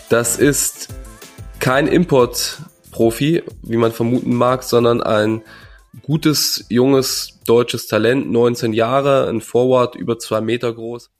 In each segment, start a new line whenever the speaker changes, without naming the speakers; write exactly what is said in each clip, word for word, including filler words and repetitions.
Das ist kein Import-Profi, wie man vermuten mag, sondern ein gutes, junges, deutsches Talent, neunzehn Jahre, ein Forward, über zwei Meter groß.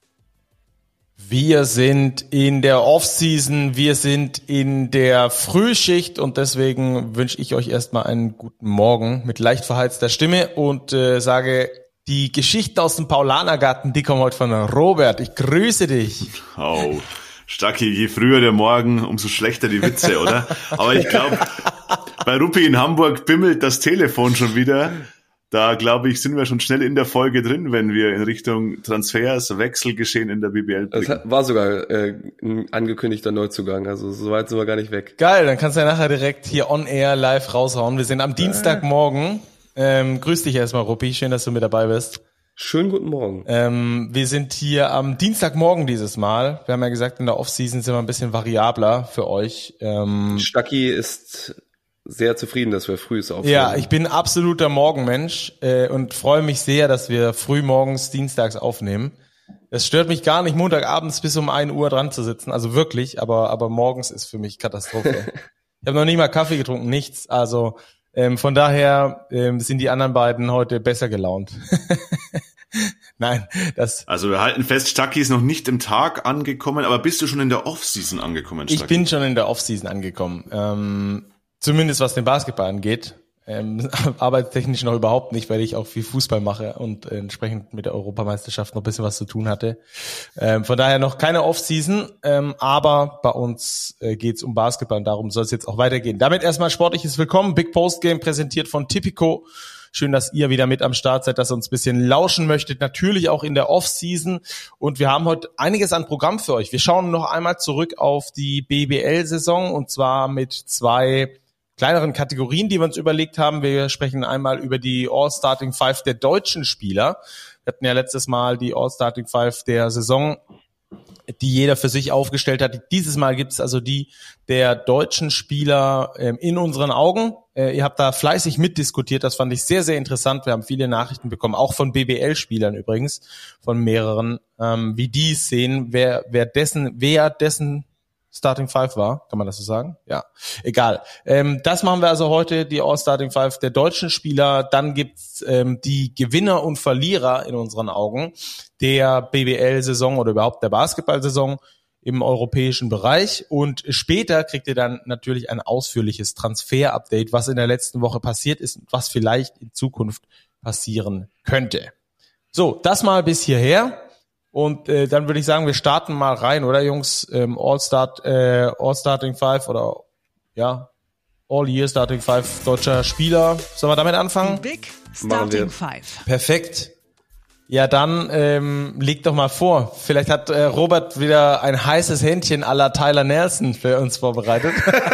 Wir sind in der Offseason, wir sind in der Frühschicht und deswegen wünsche ich euch erstmal einen guten Morgen mit leicht verheizter Stimme und äh, sage, die Geschichten aus dem Paulanergarten, die kommen heute von Robert. Ich grüße dich.
Oh, Stacki, je früher der Morgen, umso schlechter die Witze, oder? Aber ich glaube, bei Rupi in Hamburg bimmelt das Telefon schon wieder. Da, glaube ich, sind wir schon schnell in der Folge drin, wenn wir in Richtung Transfers, Wechselgeschehen in der B B L blicken.
Das war sogar äh, ein angekündigter Neuzugang, also so weit sind wir gar nicht weg.
Geil, dann kannst du ja nachher direkt hier on air live raushauen. Wir sind am Dienstagmorgen. Ähm, grüß dich erstmal, Ruppi, schön, dass du mit dabei bist.
Schönen guten Morgen.
Ähm, wir sind hier am Dienstagmorgen dieses Mal. Wir haben ja gesagt, in der Offseason sind wir ein bisschen variabler für euch. Ähm,
Stacki ist sehr zufrieden, dass wir früh aufnehmen.
Ja, ich bin absoluter Morgenmensch äh, und freue mich sehr, dass wir früh morgens dienstags aufnehmen. Es stört mich gar nicht, Montagabends bis um ein Uhr dran zu sitzen, also wirklich, aber aber morgens ist für mich Katastrophe. Ich habe noch nicht mal Kaffee getrunken, nichts, also ähm, von daher ähm, sind die anderen beiden heute besser gelaunt. Nein, das...
Also wir halten fest, Stacki ist noch nicht im Tag angekommen, aber bist du schon in der Offseason angekommen, Stacki?
Ich bin schon in der Offseason angekommen. Ähm, Zumindest was den Basketball angeht. Ähm, arbeitstechnisch noch überhaupt nicht, weil ich auch viel Fußball mache und äh, entsprechend mit der Europameisterschaft noch ein bisschen was zu tun hatte. Ähm, von daher noch keine Off-Season, ähm, aber bei uns äh, geht's um Basketball und darum soll es jetzt auch weitergehen. Damit erstmal sportliches Willkommen. Big Post Game präsentiert von Tipico. Schön, dass ihr wieder mit am Start seid, dass ihr uns ein bisschen lauschen möchtet. Natürlich auch in der Off-Season. Und wir haben heute einiges an Programm für euch. Wir schauen noch einmal zurück auf die B B L-Saison und zwar mit zwei kleineren Kategorien, die wir uns überlegt haben. Wir sprechen einmal über die All-Starting Five der deutschen Spieler. Wir hatten ja letztes Mal die All-Starting Five der Saison, die jeder für sich aufgestellt hat. Dieses Mal gibt es also die der deutschen Spieler ähm, in unseren Augen. Äh, ihr habt da fleißig mitdiskutiert, das fand ich sehr, sehr interessant. Wir haben viele Nachrichten bekommen, auch von B B L-Spielern übrigens, von mehreren, ähm, wie die es sehen, wer, wer dessen, wer dessen Starting Five war, kann man das so sagen? Ja, egal. Ähm, das machen wir also heute, die All-Starting Five der deutschen Spieler. Dann gibt's ähm, die Gewinner und Verlierer in unseren Augen der B B L-Saison oder überhaupt der Basketball-Saison im europäischen Bereich. Und später kriegt ihr dann natürlich ein ausführliches Transfer-Update, was in der letzten Woche passiert ist und was vielleicht in Zukunft passieren könnte. So, das mal bis hierher. Und äh, dann würde ich sagen, wir starten mal rein, oder Jungs? Ähm, All-Start, äh, All-Starting Five oder ja, All-Year Starting Five deutscher Spieler. Sollen wir damit anfangen?
Big Starting Five.
Perfekt. Ja, dann ähm, leg doch mal vor. Vielleicht hat äh, Robert wieder ein heißes Händchen à la Tyler Nelson für uns vorbereitet.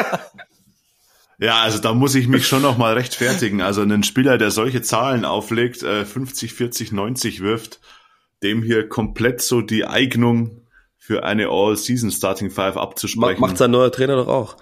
Ja, also da muss ich mich schon noch mal rechtfertigen. Also ein Spieler, der solche Zahlen auflegt, äh, fünfzig, vierzig, neunzig wirft, dem hier komplett so die Eignung für eine All-Season Starting Five abzusprechen.
Macht sein neuer Trainer doch auch.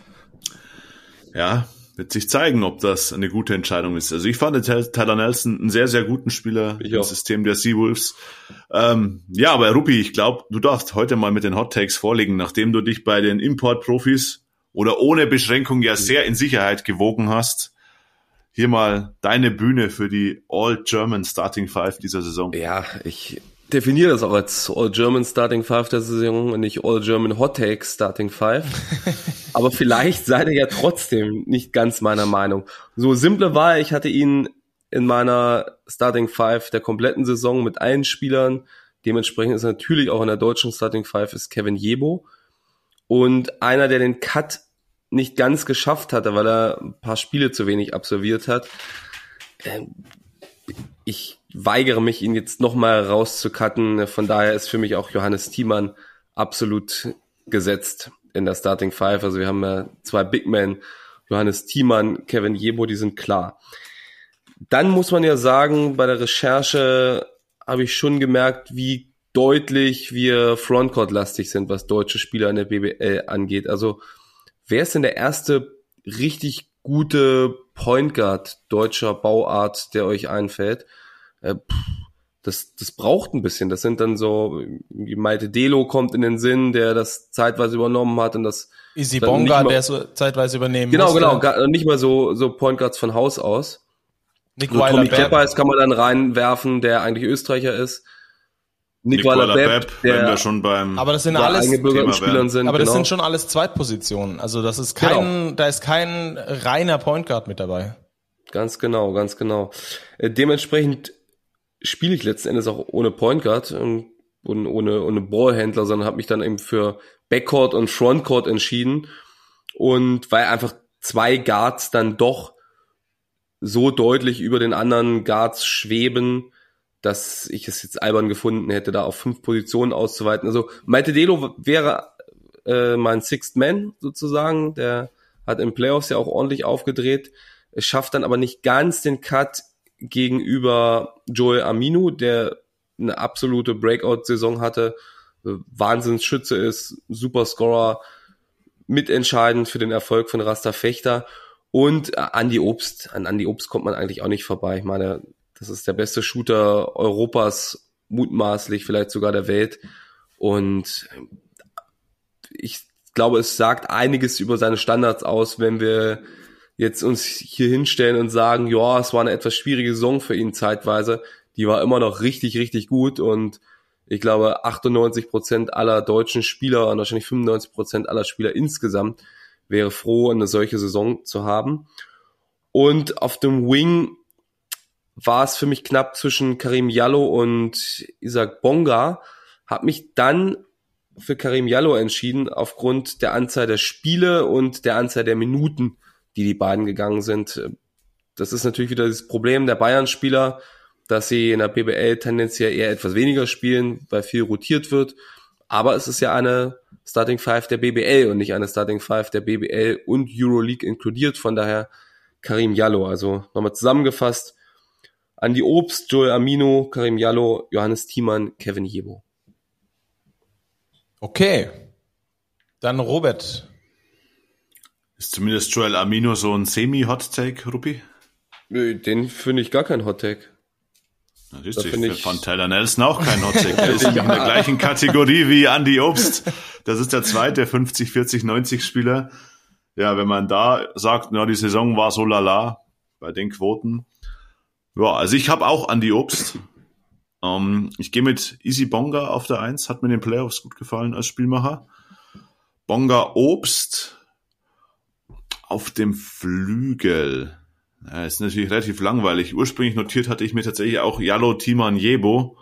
Ja, wird sich zeigen, ob das eine gute Entscheidung ist. Also ich fand Tyler Nelson einen sehr, sehr guten Spieler
ich
im
auch.
System der Seawolves. Ähm, ja, aber Rupi, ich glaube, du darfst heute mal mit den Hot Takes vorlegen, nachdem du dich bei den Import-Profis oder ohne Beschränkung ja sehr in Sicherheit gewogen hast. Hier mal deine Bühne für die All-German Starting Five dieser Saison.
Ja, ich definiere das auch als All-German Starting Five der Saison und nicht All-German Hot Take Starting Five. Aber vielleicht seid ihr ja trotzdem nicht ganz meiner Meinung. So simple war, ich hatte ihn in meiner Starting Five der kompletten Saison mit allen Spielern. Dementsprechend ist natürlich auch in der deutschen Starting Five ist Kevin Jebo. Und einer, der den Cut nicht ganz geschafft hatte, weil er ein paar Spiele zu wenig absolviert hat. Ich weigere mich, ihn jetzt nochmal rauszucutten. Von daher ist für mich auch Johannes Thiemann absolut gesetzt in der Starting Five. Also wir haben ja zwei Big Men, Johannes Thiemann, Kevin Jebo, die sind klar. Dann muss man ja sagen, bei der Recherche habe ich schon gemerkt, wie deutlich wir Frontcourt-lastig sind, was deutsche Spieler in der B B L angeht. Also wer ist denn der erste richtig gute Point Guard deutscher Bauart, der euch einfällt? Äh, pff, das, das braucht ein bisschen. Das sind dann so, wie Malte Delo kommt in den Sinn, der das zeitweise übernommen hat und das
Easy Bonga, der so zeitweise übernehmen
Genau,
musste.
genau, gar, nicht mal so, so Point Guards von Haus aus.
Nick
so Tommy
Weiler-Bepp
Keppers kann man dann reinwerfen, der eigentlich Österreicher ist. Nick,
Nick
Weiler-Bepp,
wenn
der
wir schon beim
aber das sind
bei
alles
eingebürgerten Spielern sind.
aber das
genau.
sind schon alles Zweitpositionen. Also das ist kein,
Genau.
da ist kein reiner Point Guard mit dabei.
Ganz genau, ganz genau. Äh, dementsprechend spiele ich letzten Endes auch ohne Point Guard und, und ohne, ohne Ballhändler, sondern habe mich dann eben für Backcourt und Frontcourt entschieden. Und weil einfach zwei Guards dann doch so deutlich über den anderen Guards schweben, dass ich es jetzt albern gefunden hätte, da auf fünf Positionen auszuweiten. Also Malte Delo wäre äh, mein Sixth Man sozusagen, der hat im Playoffs ja auch ordentlich aufgedreht, es schafft dann aber nicht ganz den Cut gegenüber Joel Aminu, der eine absolute Breakout-Saison hatte, Wahnsinnsschütze ist, Superscorer, mitentscheidend für den Erfolg von Rasta Fechter und äh, Andi Obst. An Andi Obst kommt man eigentlich auch nicht vorbei. Ich meine, das ist der beste Shooter Europas, mutmaßlich vielleicht sogar der Welt. Und ich glaube, es sagt einiges über seine Standards aus, wenn wir jetzt uns hier hinstellen und sagen, ja, es war eine etwas schwierige Saison für ihn zeitweise. Die war immer noch richtig, richtig gut und ich glaube, achtundneunzig Prozent aller deutschen Spieler und wahrscheinlich fünfundneunzig Prozent aller Spieler insgesamt wäre froh, eine solche Saison zu haben. Und auf dem Wing war es für mich knapp zwischen Karim Jallow und Isaac Bonga. Habe mich dann für Karim Jallow entschieden, aufgrund der Anzahl der Spiele und der Anzahl der Minuten, die die beiden gegangen sind. Das ist natürlich wieder das Problem der Bayern-Spieler, dass sie in der B B L tendenziell eher etwas weniger spielen, weil viel rotiert wird. Aber es ist ja eine Starting Five der B B L und nicht eine Starting Five der B B L und Euroleague inkludiert. Von daher Karim Jallow. Also nochmal zusammengefasst. Andi Obst, Joel Aminu, Karim Jallow, Johannes Thiemann, Kevin Jebo.
Okay. Dann Robert.
Ist zumindest Joel Aminu so ein Semi-Hot-Take, Ruppi?
Nö, den finde ich gar kein Hot-Take.
Na, das ist ich fand Tyler Nelson auch kein Hot-Take. Der ist in der gleichen Kategorie wie Andi Obst. Das ist der zweite fünfzig, vierzig, neunzig Spieler. Ja, wenn man da sagt, na, die Saison war so lala bei den Quoten. Ja, also ich habe auch Andi Obst. Ähm, ich gehe mit Easy Bonga auf der Eins. Hat mir in den Playoffs gut gefallen als Spielmacher. Bonga Obst auf dem Flügel. Ja, ist natürlich relativ langweilig. Ursprünglich notiert hatte ich mir tatsächlich auch Jallow, Thiemann, Jebo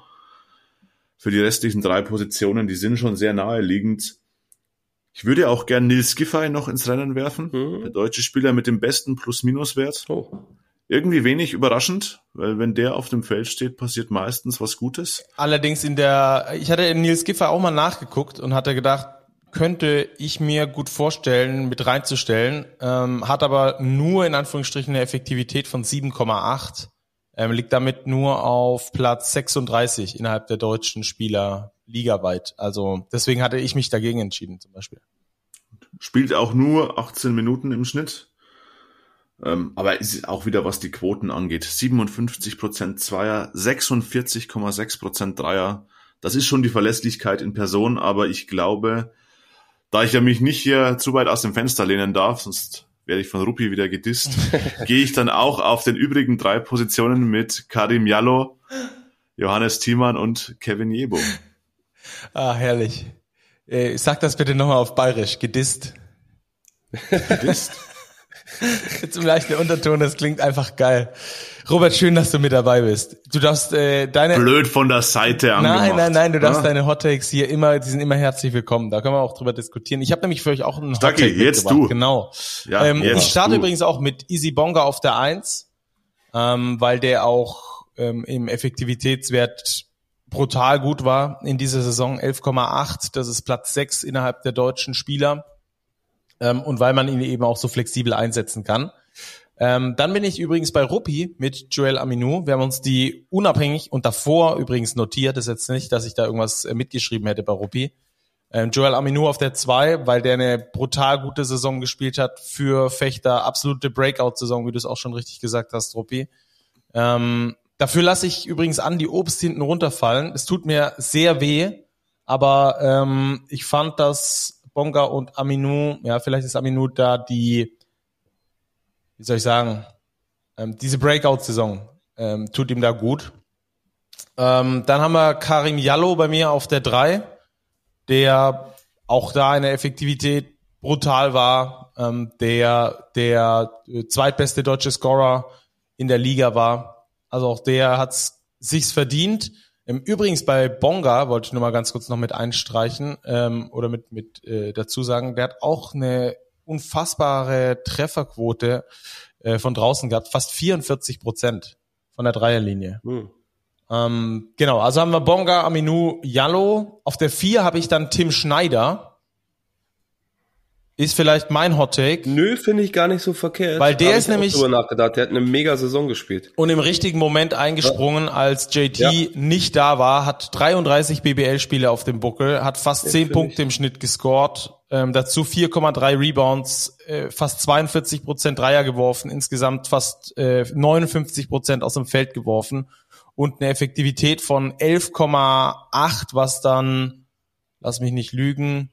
für die restlichen drei Positionen. Die sind schon sehr naheliegend. Ich würde auch gern Nils Giffey noch ins Rennen werfen. Mhm. Der deutsche Spieler mit dem besten Plus-Minus-Wert.
Oh.
Irgendwie wenig überraschend, weil wenn der auf dem Feld steht, passiert meistens was Gutes.
Allerdings in der, ich hatte in Nils Giffey auch mal nachgeguckt und hatte gedacht, könnte ich mir gut vorstellen, mit reinzustellen, ähm, hat aber nur in Anführungsstrichen eine Effektivität von sieben Komma acht, ähm, liegt damit nur auf Platz sechsunddreißig innerhalb der deutschen Spieler ligaweit. Also deswegen hatte ich mich dagegen entschieden zum Beispiel.
Spielt auch nur achtzehn Minuten im Schnitt, ähm, aber ist auch wieder, was die Quoten angeht, siebenundfünfzig Prozent Zweier, sechsundvierzig Komma sechs Prozent Dreier. Das ist schon die Verlässlichkeit in Person, aber ich glaube, da ich ja mich nicht hier zu weit aus dem Fenster lehnen darf, sonst werde ich von Ruppi wieder gedisst, gehe ich dann auch auf den übrigen drei Positionen mit Karim Jallow, Johannes Thiemann und Kevin Jebo.
Ah, herrlich. Äh, sag das bitte nochmal auf Bayerisch. Gedisst.
Gedisst?
Jetzt im leichten Unterton, das klingt einfach geil. Robert, schön, dass du mit dabei bist. Du darfst äh, deine...
Blöd von der Seite angemacht.
Nein, nein, nein, du darfst
ah.
deine Hot Takes hier immer, die sind immer herzlich willkommen. Da können wir auch drüber diskutieren. Ich habe nämlich für euch auch einen Hot
Stacki,
Take
jetzt
mitgebracht.
du.
Genau.
Ja,
ähm,
jetzt
ich starte
du.
übrigens auch mit Easy Bonga auf der Eins, ähm, weil der auch ähm, im Effektivitätswert brutal gut war in dieser Saison. elf Komma acht, das ist Platz sechs innerhalb der deutschen Spieler. Ähm, und weil man ihn eben auch so flexibel einsetzen kann. Ähm, dann bin ich übrigens bei Ruppi mit Joel Aminu. Wir haben uns die unabhängig und davor übrigens notiert. Das ist jetzt nicht, dass ich da irgendwas äh, mitgeschrieben hätte bei Ruppi. Ähm, Joel Aminu auf der zwei, weil der eine brutal gute Saison gespielt hat für Fechter. Absolute Breakout-Saison, wie du es auch schon richtig gesagt hast, Ruppi. Ähm, dafür lasse ich übrigens Andi Obst hinten runterfallen. Es tut mir sehr weh, aber ähm, ich fand, dass Bonga und Aminu, ja, vielleicht ist Aminu da die, wie soll ich sagen, ähm, diese Breakout-Saison ähm, tut ihm da gut. Ähm, dann haben wir Karim Jallo bei mir auf der drei, der auch da in der Effektivität brutal war, ähm, der der zweitbeste deutsche Scorer in der Liga war. Also auch der hat's sich's verdient. Ähm, übrigens bei Bonga wollte ich nur mal ganz kurz noch mit einstreichen ähm, oder mit mit äh, dazu sagen, der hat auch eine unfassbare Trefferquote äh, von draußen gehabt, fast vierundvierzig Prozent von der Dreierlinie. Hm. Ähm, genau, also haben wir Bonga, Aminu, Jallo. Auf der vier habe ich dann Tim Schneider. Ist vielleicht mein Hot Take.
Nö, finde ich gar nicht so verkehrt.
Weil der ist nämlich
drüber nachgedacht. Der hat eine mega Saison gespielt.
Und im richtigen Moment eingesprungen, ja. als J T ja. nicht da war, hat dreiunddreißig B B L-Spiele auf dem Buckel, hat fast ja, zehn Punkte ich. im Schnitt gescored, ähm, dazu vier Komma drei Rebounds, äh, fast zweiundvierzig Prozent Dreier geworfen, insgesamt fast äh, neunundfünfzig Prozent aus dem Feld geworfen und eine Effektivität von elf Komma acht, was dann, lass mich nicht lügen,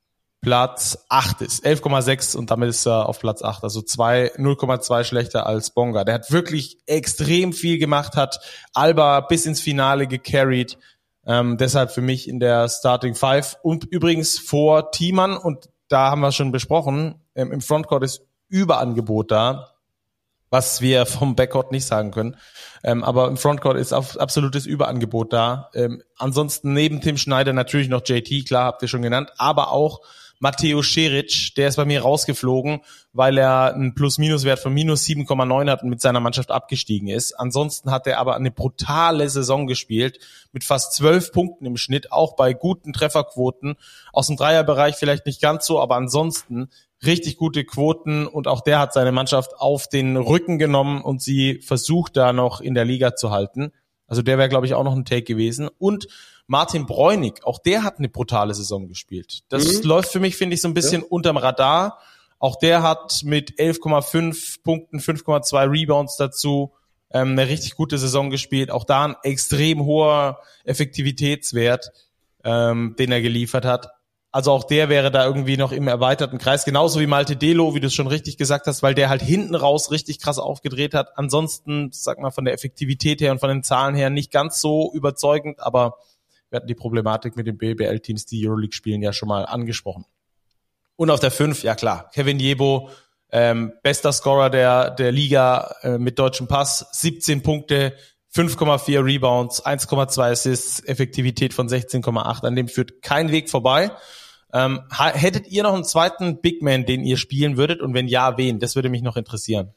Platz acht ist, elf Komma sechs und damit ist er auf Platz acht, also zwei, null Komma zwei schlechter als Bonga. Der hat wirklich extrem viel gemacht, hat Alba bis ins Finale gecarried, ähm, deshalb für mich in der Starting Five und übrigens vor Thiemann und da haben wir schon besprochen, ähm, im Frontcourt ist Überangebot da, was wir vom Backcourt nicht sagen können, ähm, aber im Frontcourt ist auf absolutes Überangebot da. Ähm, ansonsten neben Tim Schneider natürlich noch J T, klar, habt ihr schon genannt, aber auch Matteo Šerić, der ist bei mir rausgeflogen, weil er einen Plus-Minus-Wert von minus sieben Komma neun hat und mit seiner Mannschaft abgestiegen ist. Ansonsten hat er aber eine brutale Saison gespielt, mit fast zwölf Punkten im Schnitt, auch bei guten Trefferquoten. Aus dem Dreierbereich vielleicht nicht ganz so, aber ansonsten richtig gute Quoten und auch der hat seine Mannschaft auf den Rücken genommen und sie versucht da noch in der Liga zu halten. Also der wäre, glaube ich, auch noch ein Take gewesen. Und Martin Bräunig, auch der hat eine brutale Saison gespielt. Das mhm. läuft für mich, finde ich, so ein bisschen ja. unterm Radar. Auch der hat mit elf Komma fünf Punkten, fünf Komma zwei Rebounds dazu ähm, eine richtig gute Saison gespielt. Auch da ein extrem hoher Effektivitätswert, ähm, den er geliefert hat. Also auch der wäre da irgendwie noch im erweiterten Kreis. Genauso wie Malte Delo, wie du es schon richtig gesagt hast, weil der halt hinten raus richtig krass aufgedreht hat. Ansonsten, sag mal, von der Effektivität her und von den Zahlen her nicht ganz so überzeugend, aber wir hatten die Problematik mit den B B L-Teams, die Euroleague spielen, ja schon mal angesprochen. Und auf der fünf, ja klar, Kevin Jebo, ähm, bester Scorer der der Liga äh, mit deutschem Pass, siebzehn Punkte, fünf Komma vier Rebounds, eins Komma zwei Assists, Effektivität von sechzehn Komma acht, an dem führt kein Weg vorbei. Ähm, hättet ihr noch einen zweiten Big Man, den ihr spielen würdet? Und wenn ja, wen? Das würde mich noch interessieren.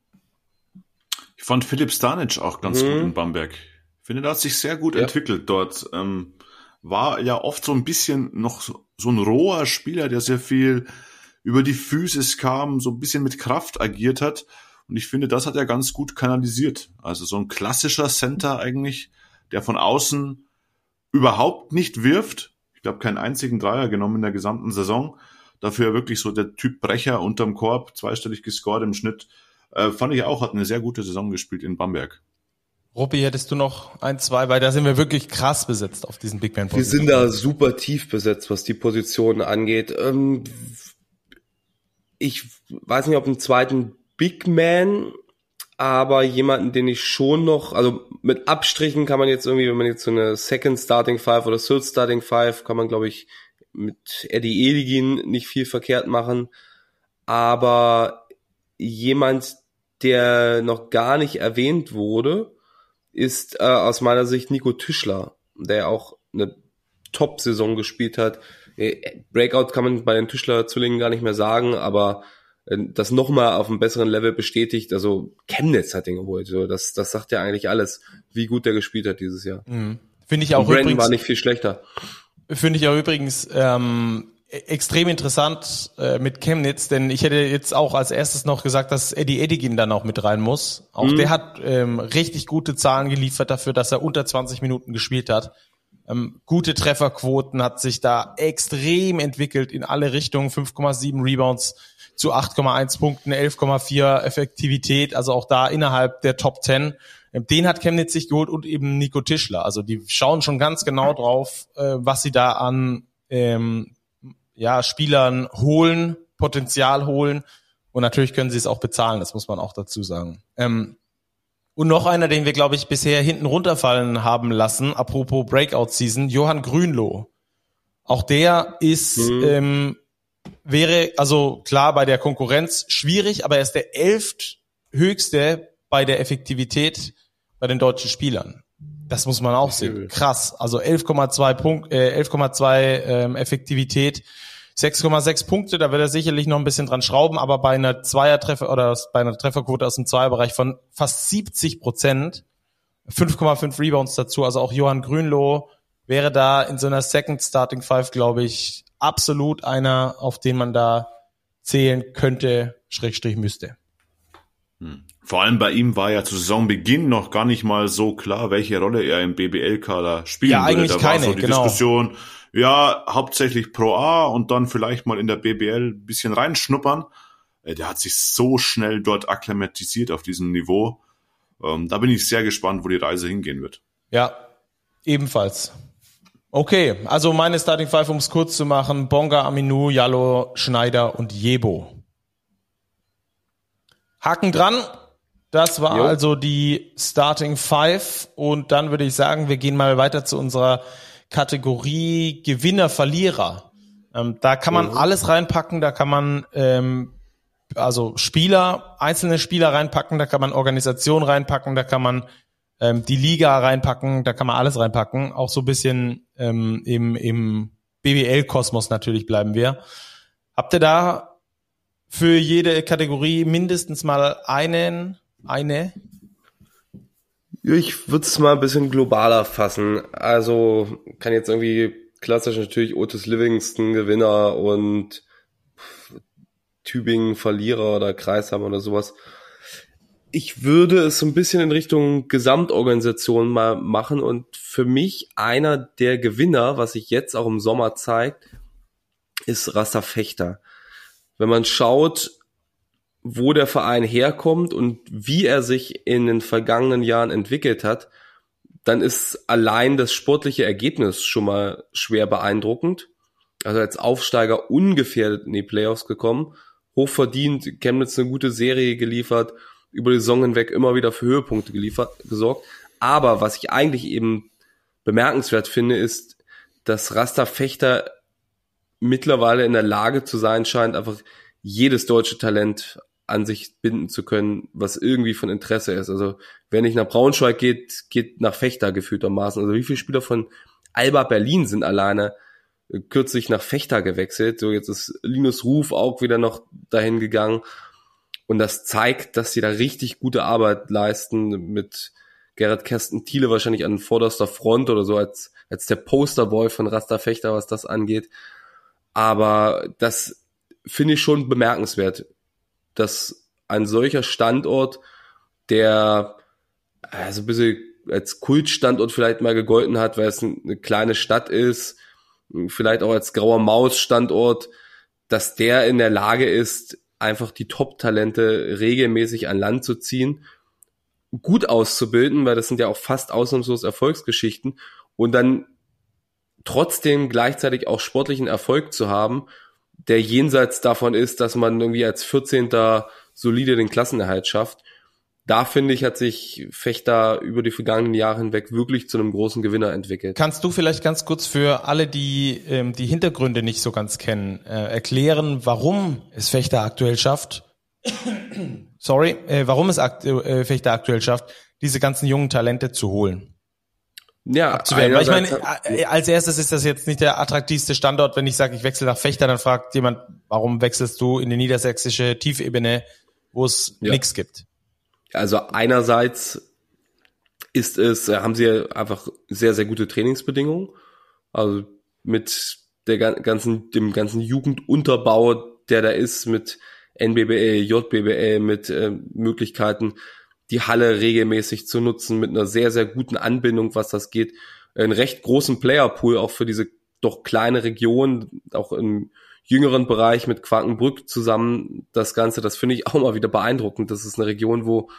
Ich fand Filip Stanic auch ganz mhm. gut in Bamberg. Ich finde, der hat sich sehr gut ja. entwickelt dort. Ähm, war ja oft so ein bisschen noch so, so ein roher Spieler, der sehr viel über die Physis kam, so ein bisschen mit Kraft agiert hat. Und ich finde, das hat er ganz gut kanalisiert. Also so ein klassischer Center eigentlich, der von außen überhaupt nicht wirft. Ich glaube, keinen einzigen Dreier genommen in der gesamten Saison. Dafür wirklich so der Typ Brecher unterm Korb, zweistellig gescored im Schnitt. Äh, fand ich auch, hat eine sehr gute Saison gespielt in Bamberg.
Ruppi, hättest du noch ein, zwei, weil da sind wir wirklich krass besetzt auf diesen Big Man-Positionen.
Wir sind da super tief besetzt, was die Positionen angeht. Ähm, ich weiß nicht, ob einen zweiten Big Man, aber jemanden, den ich schon noch, also mit Abstrichen kann man jetzt irgendwie, wenn man jetzt so eine Second Starting Five oder Third Starting Five, kann man, glaube ich, mit Eddie Edigin nicht viel verkehrt machen. Aber jemand, der noch gar nicht erwähnt wurde, ist äh, aus meiner Sicht Nico Tischler, der auch eine Top-Saison gespielt hat. Breakout kann man bei den Tischler-Zwillingen gar nicht mehr sagen, aber äh, das nochmal auf einem besseren Level bestätigt. Also Chemnitz hat den geholt. So, das, das sagt ja eigentlich alles, wie gut der gespielt hat dieses Jahr.
Mhm. Finde ich auch.
Und Brandon war nicht viel schlechter.
Finde ich auch übrigens ähm, extrem interessant äh, mit Chemnitz, denn ich hätte jetzt auch als erstes noch gesagt, dass Eddie Edigin dann auch mit rein muss. Auch mhm. der hat ähm, richtig gute Zahlen geliefert dafür, dass er unter zwanzig Minuten gespielt hat. Ähm, gute Trefferquoten, hat sich da extrem entwickelt in alle Richtungen. fünf Komma sieben Rebounds zu acht Komma eins Punkten, elf Komma vier Effektivität, also auch da innerhalb der Top zehn. Den hat Chemnitz sich geholt und eben Nico Tischler. Also die schauen schon ganz genau drauf, äh, was sie da an ähm, ja, Spielern holen, Potenzial holen. Und natürlich können sie es auch bezahlen, das muss man auch dazu sagen. Ähm, und noch einer, den wir, glaube ich, bisher hinten runterfallen haben lassen, apropos Breakout-Season, Johann Grünloh. Auch der ist, mhm. ähm, wäre, also klar, bei der Konkurrenz schwierig, aber er ist der elfthöchste bei der Effektivität bei den deutschen Spielern. Das muss man auch sehen. Krass. Also elf Komma zwei Punkt, äh, elf Komma zwei ähm, Effektivität, sechs Komma sechs Punkte, da wird er sicherlich noch ein bisschen dran schrauben, aber bei einer Zweiertreffer oder bei einer Trefferquote aus dem Zweierbereich von fast siebzig Prozent, fünf Komma fünf Rebounds dazu, also auch Johann Grünloh wäre da in so einer Second Starting Five, glaube ich, absolut einer, auf den man da zählen könnte, Schrägstrich müsste.
Hm. Vor allem bei ihm war ja zu Saisonbeginn noch gar nicht mal so klar, welche Rolle er im B B L-Kader spielen
ja,
würde.
Eigentlich
da
keine,
war so die
genau.
Diskussion, ja, hauptsächlich Pro A und dann vielleicht mal in der B B L ein bisschen reinschnuppern. Der hat sich so schnell dort akklimatisiert auf diesem Niveau. Ähm, da bin ich sehr gespannt, wo die Reise hingehen wird.
Ja, ebenfalls. Okay, also meine Starting Five, um es kurz zu machen: Bonga, Aminu, Jallo, Schneider und Jebo. Haken dran. Das war jo. also die Starting Five. Und dann würde ich sagen, wir gehen mal weiter zu unserer Kategorie Gewinner, Verlierer. Ähm, da kann man mhm. alles reinpacken. Da kann man ähm, also Spieler, einzelne Spieler reinpacken. Da kann man Organisation reinpacken. Da kann man ähm, die Liga reinpacken. Da kann man alles reinpacken. Auch so ein bisschen ähm, im, im B B L-Kosmos natürlich bleiben wir. Habt ihr da für jede Kategorie mindestens mal einen, eine?
Ich würde es mal ein bisschen globaler fassen. Also kann jetzt irgendwie klassisch natürlich Otis Livingston Gewinner und Tübingen Verlierer oder Kreishammer oder sowas. Ich würde es so ein bisschen in Richtung Gesamtorganisation mal machen und für mich einer der Gewinner, was sich jetzt auch im Sommer zeigt, ist Rasta Vechta. Wenn man schaut, wo der Verein herkommt und wie er sich in den vergangenen Jahren entwickelt hat, dann ist allein das sportliche Ergebnis schon mal schwer beeindruckend. Also als Aufsteiger ungefährdet in die Playoffs gekommen, hochverdient, Chemnitz eine gute Serie geliefert, über die Saison hinweg immer wieder für Höhepunkte geliefert, gesorgt. Aber was ich eigentlich eben bemerkenswert finde, ist, dass Rasta Vechta mittlerweile in der Lage zu sein scheint, einfach jedes deutsche Talent an sich binden zu können, was irgendwie von Interesse ist. Also wer nicht nach Braunschweig geht, geht nach Vechta gefühltermaßen. Also wie viele Spieler von Alba Berlin sind alleine kürzlich nach Vechta gewechselt. So jetzt ist Linus Ruf auch wieder noch dahin gegangen. Und das zeigt, dass sie da richtig gute Arbeit leisten, mit Gerrit Kersten Thiele wahrscheinlich an vorderster Front oder so als als der Posterboy von Rasta Vechta, was das angeht. Aber das finde ich schon bemerkenswert, dass ein solcher Standort, der also ein bisschen als Kultstandort vielleicht mal gegolten hat, weil es eine kleine Stadt ist, vielleicht auch als grauer Maus-Standort, dass der in der Lage ist, einfach die Top-Talente regelmäßig an Land zu ziehen, gut auszubilden, weil das sind ja auch fast ausnahmslos Erfolgsgeschichten, und dann trotzdem gleichzeitig auch sportlichen Erfolg zu haben, der jenseits davon ist, dass man irgendwie als vierzehnter solide den Klassenerhalt schafft. Da, finde ich, hat sich Vechta über die vergangenen Jahre hinweg wirklich zu einem großen Gewinner entwickelt.
Kannst du vielleicht ganz kurz für alle, die ähm, die Hintergründe nicht so ganz kennen, äh, erklären, warum es Vechta aktuell schafft, sorry, äh, warum es akt- äh, Vechta aktuell schafft, diese ganzen jungen Talente zu holen?
Ja,
abzuwehren. Weil ich meine, äh, als erstes ist das jetzt nicht der attraktivste Standort. Wenn ich sage, ich wechsle nach Vechta, dann fragt jemand, warum wechselst du in die niedersächsische Tiefebene, wo es ja. nichts gibt?
Also einerseits ist es, haben sie einfach sehr, sehr gute Trainingsbedingungen. Also mit der ganzen, dem ganzen Jugendunterbau, der da ist, mit N B B L, J B B L, mit äh, Möglichkeiten, die Halle regelmäßig zu nutzen, mit einer sehr, sehr guten Anbindung, was das geht. Einen recht großen Playerpool auch für diese doch kleine Region, auch im jüngeren Bereich mit Quakenbrück zusammen. Das Ganze, das finde ich auch mal wieder beeindruckend. Das ist eine Region, wo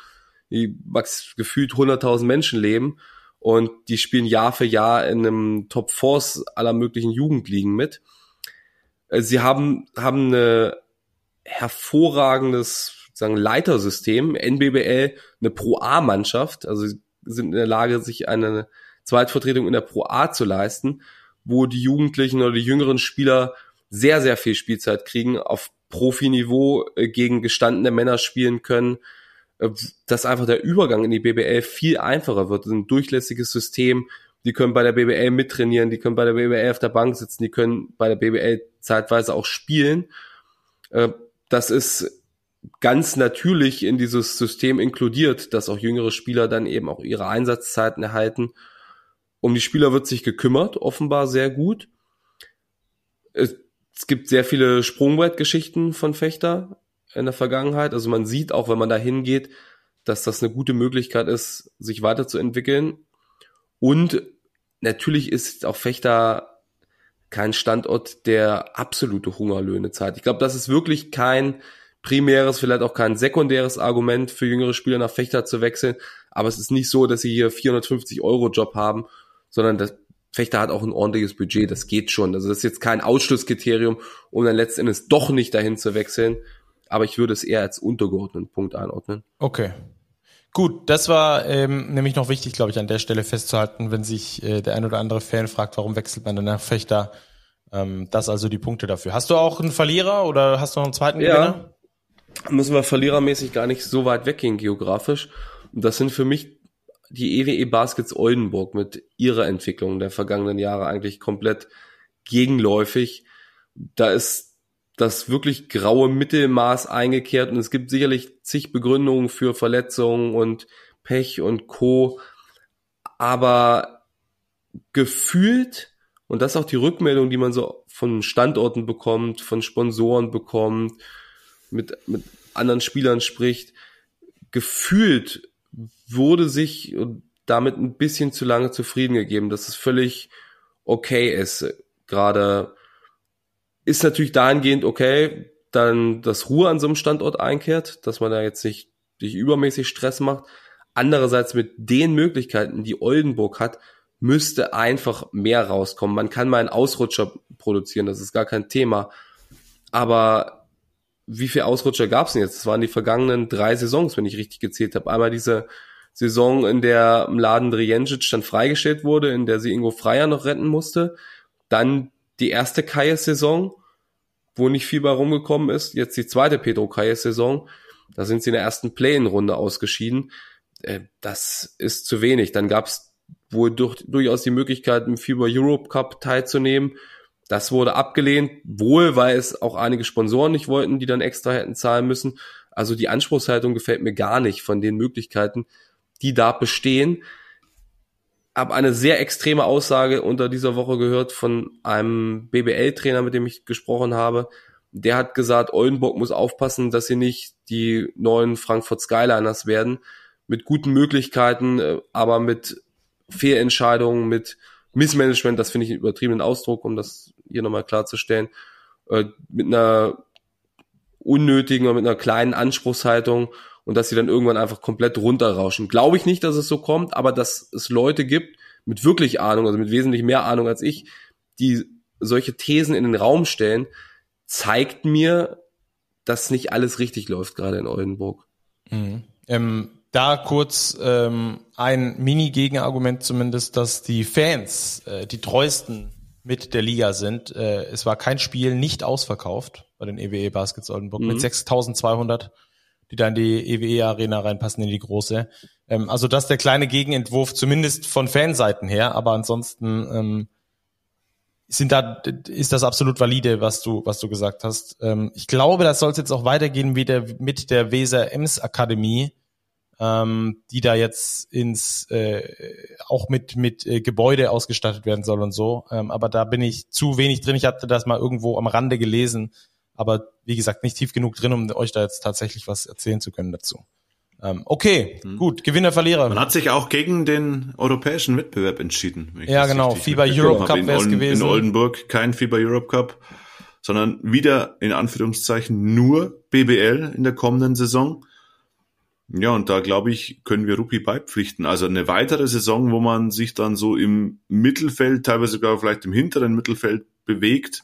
die max gefühlt hunderttausend Menschen leben und die spielen Jahr für Jahr in einem Top Fours aller möglichen Jugendligen mit. Sie haben haben eine hervorragendes sagen Leitersystem, N B B L, eine Pro-A-Mannschaft, also sie sind in der Lage, sich eine Zweitvertretung in der Pro-A zu leisten, wo die Jugendlichen oder die jüngeren Spieler sehr, sehr viel Spielzeit kriegen, auf Profiniveau äh, gegen gestandene Männer spielen können, äh, dass einfach der Übergang in die B B L viel einfacher wird. Ein durchlässiges System, die können bei der B B L mittrainieren, die können bei der B B L auf der Bank sitzen, die können bei der B B L zeitweise auch spielen. Äh, das ist ganz natürlich in dieses System inkludiert, dass auch jüngere Spieler dann eben auch ihre Einsatzzeiten erhalten. Um die Spieler wird sich gekümmert, offenbar sehr gut. Es Es gibt sehr viele Sprungbrett-Geschichten von Fechter in der Vergangenheit. Also man sieht auch, wenn man da hingeht, dass das eine gute Möglichkeit ist, sich weiterzuentwickeln. Und natürlich ist auch Fechter kein Standort, der absolute Hungerlöhne zahlt. Ich glaube, das ist wirklich kein primäres, vielleicht auch kein sekundäres Argument für jüngere Spieler nach Fechter zu wechseln. Aber es ist nicht so, dass sie hier vierhundertfünfzig Euro Job haben, sondern das Fechter hat auch ein ordentliches Budget, das geht schon. Also das ist jetzt kein Ausschlusskriterium, um dann letzten Endes doch nicht dahin zu wechseln. Aber ich würde es eher als untergeordneten Punkt einordnen.
Okay. Gut, das war ähm, nämlich noch wichtig, glaube ich, an der Stelle festzuhalten, wenn sich äh, der ein oder andere Fan fragt, warum wechselt man denn nach Fechter? Ähm, das also die Punkte dafür. Hast du auch einen Verlierer oder hast du noch einen zweiten
ja,
Gewinner?
Müssen wir verlierermäßig gar nicht so weit weggehen geografisch. Und das sind für mich die E W E Baskets Oldenburg mit ihrer Entwicklung der vergangenen Jahre eigentlich komplett gegenläufig. Da ist das wirklich graue Mittelmaß eingekehrt und es gibt sicherlich zig Begründungen für Verletzungen und Pech und Co. Aber gefühlt, und das ist auch die Rückmeldung, die man so von Standorten bekommt, von Sponsoren bekommt, mit, mit anderen Spielern spricht, gefühlt wurde sich damit ein bisschen zu lange zufrieden gegeben, dass es völlig okay ist. Gerade ist natürlich dahingehend okay, dann dass Ruhe an so einem Standort einkehrt, dass man da jetzt nicht sich übermäßig Stress macht. Andererseits mit den Möglichkeiten, die Oldenburg hat, müsste einfach mehr rauskommen. Man kann mal einen Ausrutscher produzieren, das ist gar kein Thema. Aber wie viele Ausrutscher gab es denn jetzt? Das waren die vergangenen drei Saisons, wenn ich richtig gezählt habe. Einmal diese Saison, in der Mladen Drijancic dann freigestellt wurde, in der sie Ingo Freier noch retten musste. Dann die erste Kayes-Saison, wo nicht viel bei rumgekommen ist. Jetzt die zweite Pedro Kayes-Saison. Da sind sie in der ersten Play-in-Runde ausgeschieden. Das ist zu wenig. Dann gab es wohl durch, durchaus die Möglichkeit, im FIBA Europe Cup teilzunehmen. Das wurde abgelehnt, wohl weil es auch einige Sponsoren nicht wollten, die dann extra hätten zahlen müssen. Also die Anspruchshaltung gefällt mir gar nicht von den Möglichkeiten, die da bestehen. Habe eine sehr extreme Aussage unter dieser Woche gehört von einem B B L-Trainer, mit dem ich gesprochen habe. Der hat gesagt, Oldenburg muss aufpassen, dass sie nicht die neuen Frankfurt Skyliners werden. Mit guten Möglichkeiten, aber mit Fehlentscheidungen, mit Missmanagement, das finde ich einen übertriebenen Ausdruck, um das hier nochmal klarzustellen, äh, mit einer unnötigen oder mit einer kleinen Anspruchshaltung und dass sie dann irgendwann einfach komplett runterrauschen. Glaube ich nicht, dass es so kommt, aber dass es Leute gibt mit wirklich Ahnung, also mit wesentlich mehr Ahnung als ich, die solche Thesen in den Raum stellen, zeigt mir, dass nicht alles richtig läuft, gerade in Oldenburg.
Mhm. Ähm, da kurz ähm, ein Mini-Gegenargument zumindest, dass die Fans äh, die treuesten mit der Liga sind. Äh, es war kein Spiel nicht ausverkauft bei den E W E Baskets Oldenburg mhm. mit sechstausendzweihundert, die da in die E W E Arena reinpassen, in die große. Ähm, also das ist der kleine Gegenentwurf, zumindest von Fanseiten her, aber ansonsten ähm, sind da ist das absolut valide, was du was du gesagt hast. Ähm, ich glaube, das soll es jetzt auch weitergehen wie der, mit der Weser Ems Akademie, ähm, die da jetzt ins äh, auch mit mit äh, Gebäude ausgestattet werden soll und so. Ähm, aber da bin ich zu wenig drin. Ich hatte das mal irgendwo am Rande gelesen, aber wie gesagt nicht tief genug drin, um euch da jetzt tatsächlich was erzählen zu können dazu. Ähm, okay, hm. gut, Gewinner, Verlierer.
Man hat sich auch gegen den europäischen Wettbewerb entschieden.
Ja, genau, FIBA Europe Cup wäre es gewesen.
In Oldenburg kein FIBA Europe Cup, sondern wieder in Anführungszeichen nur B B L in der kommenden Saison. Ja, und da glaube ich, können wir Rupi beipflichten. Also eine weitere Saison, wo man sich dann so im Mittelfeld, teilweise sogar vielleicht im hinteren Mittelfeld bewegt.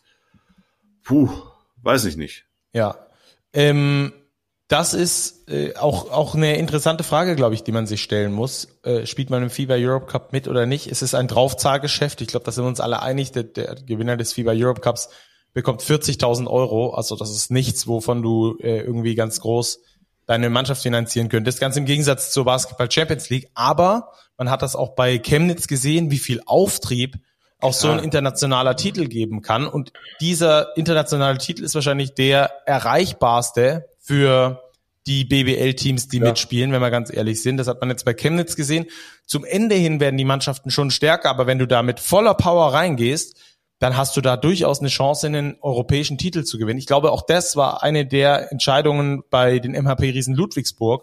Puh, weiß ich nicht.
Ja, ähm, das ist äh, auch auch eine interessante Frage, glaube ich, die man sich stellen muss. Äh, spielt man im FIBA Europe Cup mit oder nicht? Es ist ein Draufzahlgeschäft. Ich glaube, da sind wir uns alle einig. Der, der Gewinner des FIBA Europe Cups bekommt vierzigtausend Euro. Also das ist nichts, wovon du äh, irgendwie ganz groß deine Mannschaft finanzieren könntest. Ganz im Gegensatz zur Basketball Champions League. Aber man hat das auch bei Chemnitz gesehen, wie viel Auftrieb auch so ein internationaler Titel geben kann. Und dieser internationale Titel ist wahrscheinlich der erreichbarste für die B B L-Teams, die ja. mitspielen, wenn wir ganz ehrlich sind. Das hat man jetzt bei Chemnitz gesehen. Zum Ende hin werden die Mannschaften schon stärker, aber wenn du da mit voller Power reingehst, dann hast du da durchaus eine Chance, einen europäischen Titel zu gewinnen. Ich glaube, auch das war eine der Entscheidungen bei den M H P-Riesen Ludwigsburg,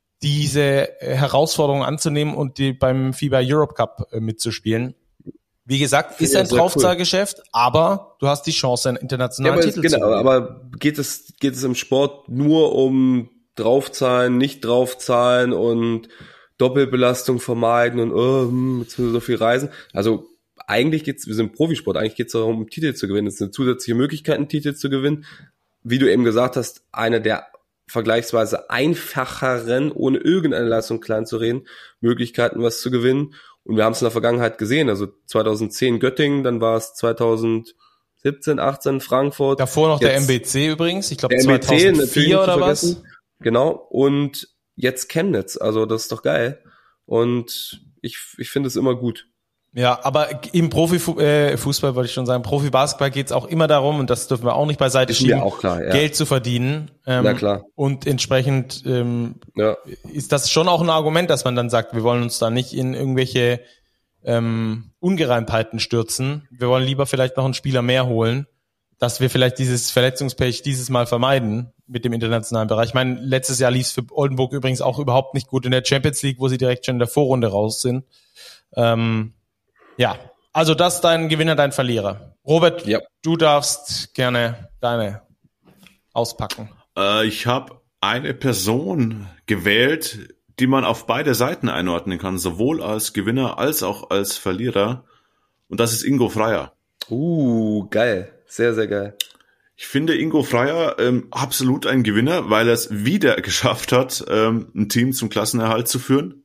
diese Herausforderung anzunehmen und die beim FIBA Europe Cup mitzuspielen. Wie gesagt, ist ein Draufzahlgeschäft, cool. aber du hast die Chance, einen internationalen ja, Titel
genau,
zu gewinnen.
Aber geht es, geht es im Sport nur um draufzahlen, nicht draufzahlen und Doppelbelastung vermeiden und oh, jetzt müssen wir so viel reisen? Also eigentlich geht's, wir sind Profisport, eigentlich geht's darum, einen Titel zu gewinnen. Es ist eine zusätzliche Möglichkeit, einen Titel zu gewinnen. Wie du eben gesagt hast, eine der vergleichsweise einfacheren, ohne irgendeine Leistung klein zu reden, Möglichkeiten, was zu gewinnen. Und wir haben es in der Vergangenheit gesehen, also zweitauszehn Göttingen, dann war es zweitausendsiebzehn, achtzehn Frankfurt.
Davor noch jetzt der M B C übrigens, ich glaube zweitausendvier oder was?
Genau, und jetzt Chemnitz, also das ist doch geil. Und ich, ich finde es immer gut.
Ja, aber im Profifußball wollte ich schon sagen, Profibasketball geht es auch immer darum, und das dürfen wir auch nicht beiseite
ist
schieben,
mir auch klar, ja.
Geld zu verdienen. Ähm,
Na klar.
Und entsprechend ähm,
ja.
ist das schon auch ein Argument, dass man dann sagt, wir wollen uns da nicht in irgendwelche ähm, Ungereimtheiten stürzen. Wir wollen lieber vielleicht noch einen Spieler mehr holen, dass wir vielleicht dieses Verletzungspech dieses Mal vermeiden mit dem internationalen Bereich. Ich meine, letztes Jahr lief es für Oldenburg übrigens auch überhaupt nicht gut in der Champions League, wo sie direkt schon in der Vorrunde raus sind. Ähm, Ja, also das dein Gewinner, dein Verlierer. Robert, ja. du darfst gerne deine auspacken.
Äh, ich habe eine Person gewählt, die man auf beide Seiten einordnen kann, sowohl als Gewinner als auch als Verlierer. Und das ist Ingo Freier.
Uh, geil. Sehr, sehr geil.
Ich finde Ingo Freier ähm, absolut ein Gewinner, weil er es wieder geschafft hat, ähm, ein Team zum Klassenerhalt zu führen.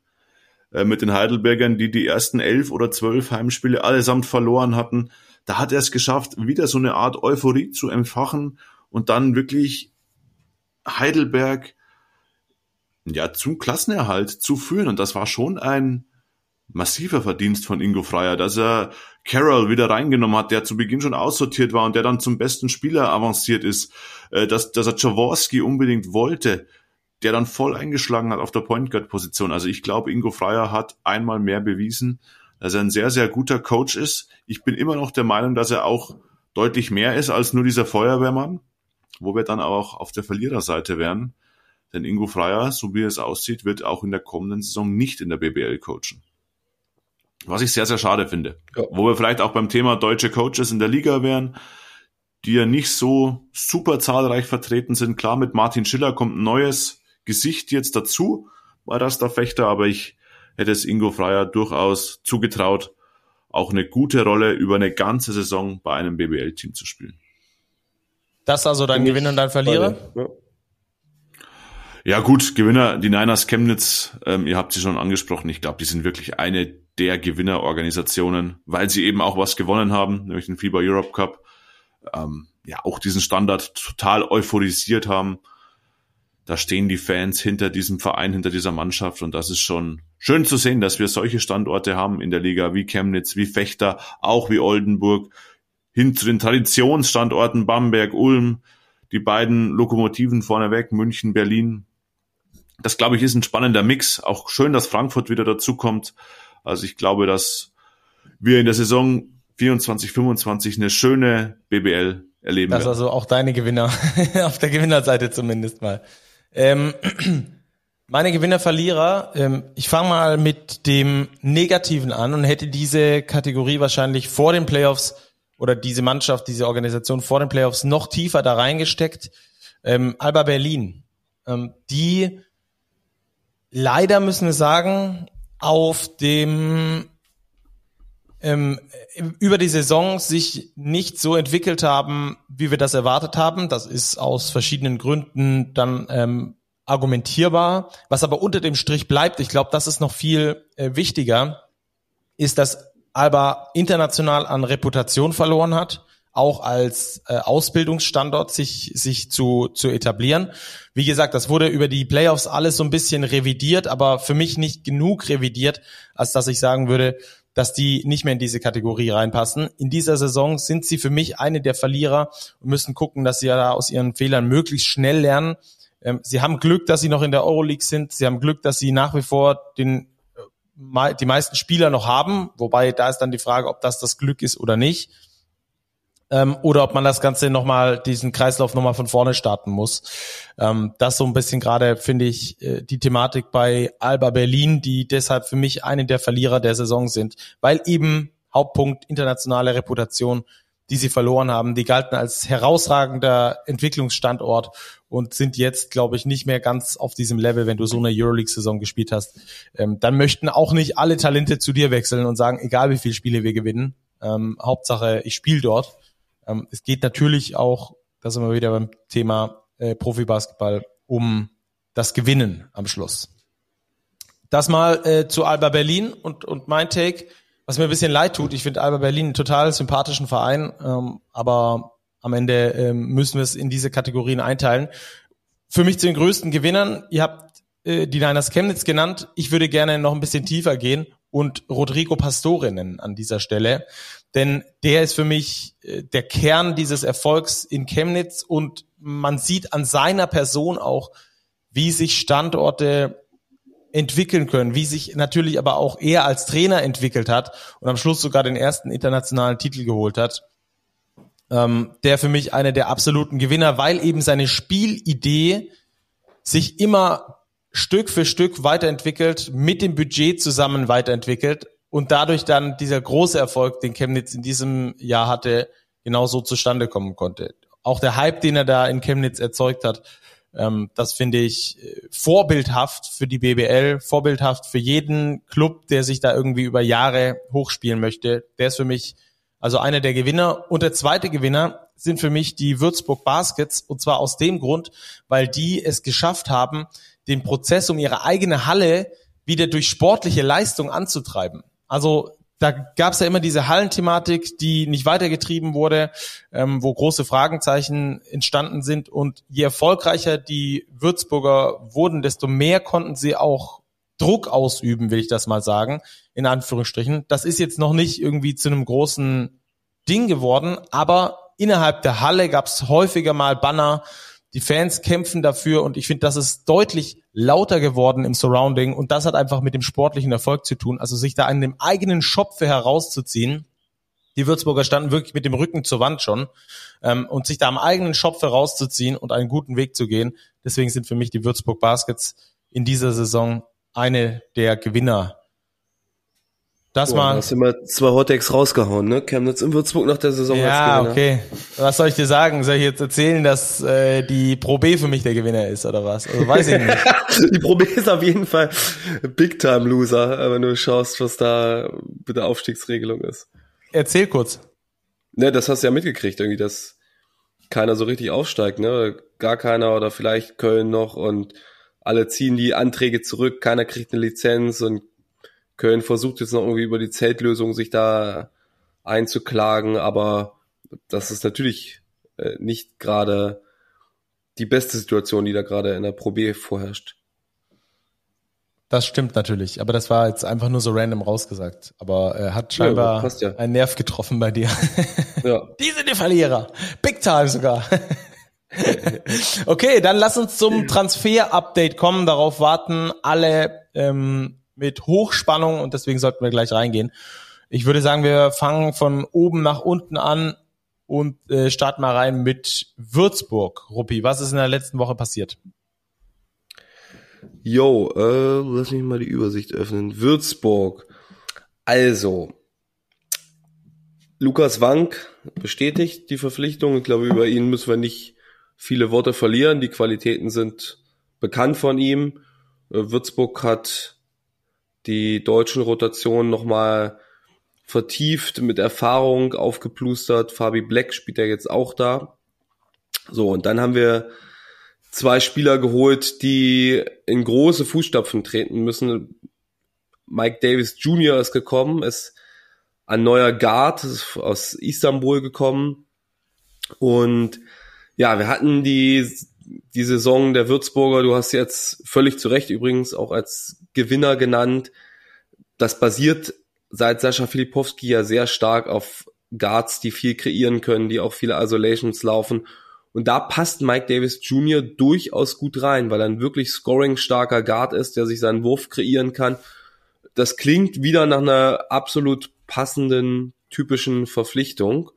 Mit den Heidelbergern, die die ersten elf oder zwölf Heimspiele allesamt verloren hatten. Da hat er es geschafft, wieder so eine Art Euphorie zu entfachen und dann wirklich Heidelberg ja zum Klassenerhalt zu führen. Und das war schon ein massiver Verdienst von Ingo Freier, dass er Carroll wieder reingenommen hat, der zu Beginn schon aussortiert war und der dann zum besten Spieler avanciert ist, dass, dass er Jaworski unbedingt wollte, der dann voll eingeschlagen hat auf der Point Guard Position. Also ich glaube, Ingo Freier hat einmal mehr bewiesen, dass er ein sehr, sehr guter Coach ist. Ich bin immer noch der Meinung, dass er auch deutlich mehr ist als nur dieser Feuerwehrmann, wo wir dann auch auf der Verliererseite wären. Denn Ingo Freier, so wie es aussieht, wird auch in der kommenden Saison nicht in der B B L coachen. Was ich sehr, sehr schade finde. Ja. Wo wir vielleicht auch beim Thema deutsche Coaches in der Liga wären, die ja nicht so super zahlreich vertreten sind. Klar, mit Martin Schiller kommt ein neues Gesicht jetzt dazu, war das der Fechter, aber ich hätte es Ingo Freier durchaus zugetraut, auch eine gute Rolle über eine ganze Saison bei einem B B L-Team zu spielen.
Das also dein Gewinner und dein Verlierer?
Ja. ja gut, Gewinner, die Niners Chemnitz, ähm, ihr habt sie schon angesprochen, ich glaube, die sind wirklich eine der Gewinnerorganisationen, weil sie eben auch was gewonnen haben, nämlich den FIBA Europe Cup, ähm, ja auch diesen Standard total euphorisiert haben. Da stehen die Fans hinter diesem Verein, hinter dieser Mannschaft und das ist schon schön zu sehen, dass wir solche Standorte haben in der Liga wie Chemnitz, wie Vechta, auch wie Oldenburg, hin zu den Traditionsstandorten Bamberg, Ulm, die beiden Lokomotiven vorneweg, München, Berlin. Das, glaube ich, ist ein spannender Mix. Auch schön, dass Frankfurt wieder dazukommt. Also ich glaube, dass wir in der Saison vierundzwanzig, fünfundzwanzig eine schöne B B L erleben
werden. Das ist also auch deine Gewinner, auf der Gewinnerseite zumindest mal. Ähm, meine Gewinner, Verlierer, ähm, ich fange mal mit dem Negativen an und hätte diese Kategorie wahrscheinlich vor den Playoffs oder diese Mannschaft, diese Organisation vor den Playoffs noch tiefer da reingesteckt. Ähm, Alba Berlin, ähm, die leider müssen wir sagen, auf dem ähm, über die Saison sich nicht so entwickelt haben, wie wir das erwartet haben. Das ist aus verschiedenen Gründen dann ähm, argumentierbar. Was aber unter dem Strich bleibt, ich glaube, das ist noch viel äh, wichtiger, ist, dass Alba international an Reputation verloren hat, auch als äh, Ausbildungsstandort sich sich zu zu etablieren. Wie gesagt, das wurde über die Playoffs alles so ein bisschen revidiert, aber für mich nicht genug revidiert, als dass ich sagen würde, dass die nicht mehr in diese Kategorie reinpassen. In dieser Saison sind sie für mich eine der Verlierer und müssen gucken, dass sie ja aus ihren Fehlern möglichst schnell lernen. Ähm, sie haben Glück, dass sie noch in der Euroleague sind. Sie haben Glück, dass sie nach wie vor den äh, die meisten Spieler noch haben, wobei da ist dann die Frage, ob das das Glück ist oder nicht. Ähm, oder ob man das Ganze nochmal, diesen Kreislauf nochmal von vorne starten muss. Ähm, das so ein bisschen gerade, finde ich, äh, die Thematik bei Alba Berlin, die deshalb für mich eine der Verlierer der Saison sind, weil eben Hauptpunkt internationale Reputation, die sie verloren haben, die galten als herausragender Entwicklungsstandort und sind jetzt, glaube ich, nicht mehr ganz auf diesem Level, wenn du so eine Euroleague-Saison gespielt hast. Ähm, dann möchten auch nicht alle Talente zu dir wechseln und sagen, egal wie viele Spiele wir gewinnen, ähm, Hauptsache ich spiele dort. Es geht natürlich auch, da sind wir wieder beim Thema äh, Profibasketball, um das Gewinnen am Schluss. Das mal äh, zu Alba Berlin und und mein Take, was mir ein bisschen leid tut. Ich finde Alba Berlin einen total sympathischen Verein, ähm, aber am Ende ähm, müssen wir es in diese Kategorien einteilen. Für mich zu den größten Gewinnern, ihr habt äh, die Niners Chemnitz genannt. Ich würde gerne noch ein bisschen tiefer gehen und Rodrigo Pastore nennen an dieser Stelle. Denn der ist für mich äh, der Kern dieses Erfolgs in Chemnitz und man sieht an seiner Person auch, wie sich Standorte entwickeln können, wie sich natürlich aber auch er als Trainer entwickelt hat und am Schluss sogar den ersten internationalen Titel geholt hat. Ähm, der für mich einer der absoluten Gewinner, weil eben seine Spielidee sich immer Stück für Stück weiterentwickelt, mit dem Budget zusammen weiterentwickelt und dadurch dann dieser große Erfolg, den Chemnitz in diesem Jahr hatte, genauso zustande kommen konnte. Auch der Hype, den er da in Chemnitz erzeugt hat, ähm, das finde ich vorbildhaft für die B B L, vorbildhaft für jeden Club, der sich da irgendwie über Jahre hochspielen möchte. Der ist für mich also einer der Gewinner. Und der zweite Gewinner sind für mich die Würzburg Baskets, und zwar aus dem Grund, weil die es geschafft haben, den Prozess um ihre eigene Halle wieder durch sportliche Leistung anzutreiben. Also da gab es ja immer diese Hallenthematik, die nicht weitergetrieben wurde, ähm, wo große Fragezeichen entstanden sind. Und je erfolgreicher die Würzburger wurden, desto mehr konnten sie auch Druck ausüben, will ich das mal sagen, in Anführungsstrichen. Das ist jetzt noch nicht irgendwie zu einem großen Ding geworden, aber innerhalb der Halle gab es häufiger mal Banner. Die Fans kämpfen dafür und ich finde, das ist deutlich lauter geworden im Surrounding und das hat einfach mit dem sportlichen Erfolg zu tun, also sich da an dem eigenen Schopfe herauszuziehen. Die Würzburger standen wirklich mit dem Rücken zur Wand schon ähm, und sich da am eigenen Schopfe herauszuziehen und einen guten Weg zu gehen. Deswegen sind für mich die Würzburg Baskets in dieser Saison eine der Gewinner. Das
oh,
mal.
Da hast du immer zwei Hottakes rausgehauen, ne? Chemnitz in Würzburg nach der Saison
ja,
als Gewinner.
Okay. Was soll ich dir sagen? Soll ich jetzt erzählen, dass äh, die Pro B für mich der Gewinner ist oder was? Also weiß ich nicht.
Die Pro B ist auf jeden Fall Big-Time-Loser, wenn du schaust, was da mit der Aufstiegsregelung ist.
Erzähl kurz.
Ne, das hast du ja mitgekriegt, irgendwie, dass keiner so richtig aufsteigt, ne? Gar keiner oder vielleicht Köln noch und alle ziehen die Anträge zurück, keiner kriegt eine Lizenz und Köln versucht jetzt noch irgendwie über die Zeltlösung sich da einzuklagen, aber das ist natürlich äh, nicht gerade die beste Situation, die da gerade in der Pro B vorherrscht.
Das stimmt natürlich, aber das war jetzt einfach nur so random rausgesagt. Aber er äh, hat scheinbar ja, ja. einen Nerv getroffen bei dir. Ja. Die sind die Verlierer. Big time sogar. Okay, dann lass uns zum Transfer-Update kommen. Darauf warten alle ähm, mit Hochspannung und deswegen sollten wir gleich reingehen. Ich würde sagen, wir fangen von oben nach unten an und äh, starten mal rein mit Würzburg. Ruppi, was ist in der letzten Woche passiert?
Jo, äh, lass mich mal die Übersicht öffnen. Würzburg. Also, Lukas Wank bestätigt die Verpflichtung. Ich glaube, über ihn müssen wir nicht viele Worte verlieren. Die Qualitäten sind bekannt von ihm. Würzburg hat die deutschen Rotationen nochmal vertieft, mit Erfahrung aufgeplustert. Fabi Black spielt ja jetzt auch da. So, und dann haben wir zwei Spieler geholt, die in große Fußstapfen treten müssen. Mike Davis Junior ist gekommen, ist ein neuer Guard, ist aus Istanbul gekommen. Und ja, wir hatten die, die Saison der Würzburger, du hast jetzt völlig zu Recht übrigens auch als Gewinner genannt. Das basiert seit Sascha Filipowski ja sehr stark auf Guards, die viel kreieren können, die auch viele Isolations laufen. Und da passt Mike Davis Junior durchaus gut rein, weil er ein wirklich scoring-starker Guard ist, der sich seinen Wurf kreieren kann. Das klingt wieder nach einer absolut passenden, typischen Verpflichtung.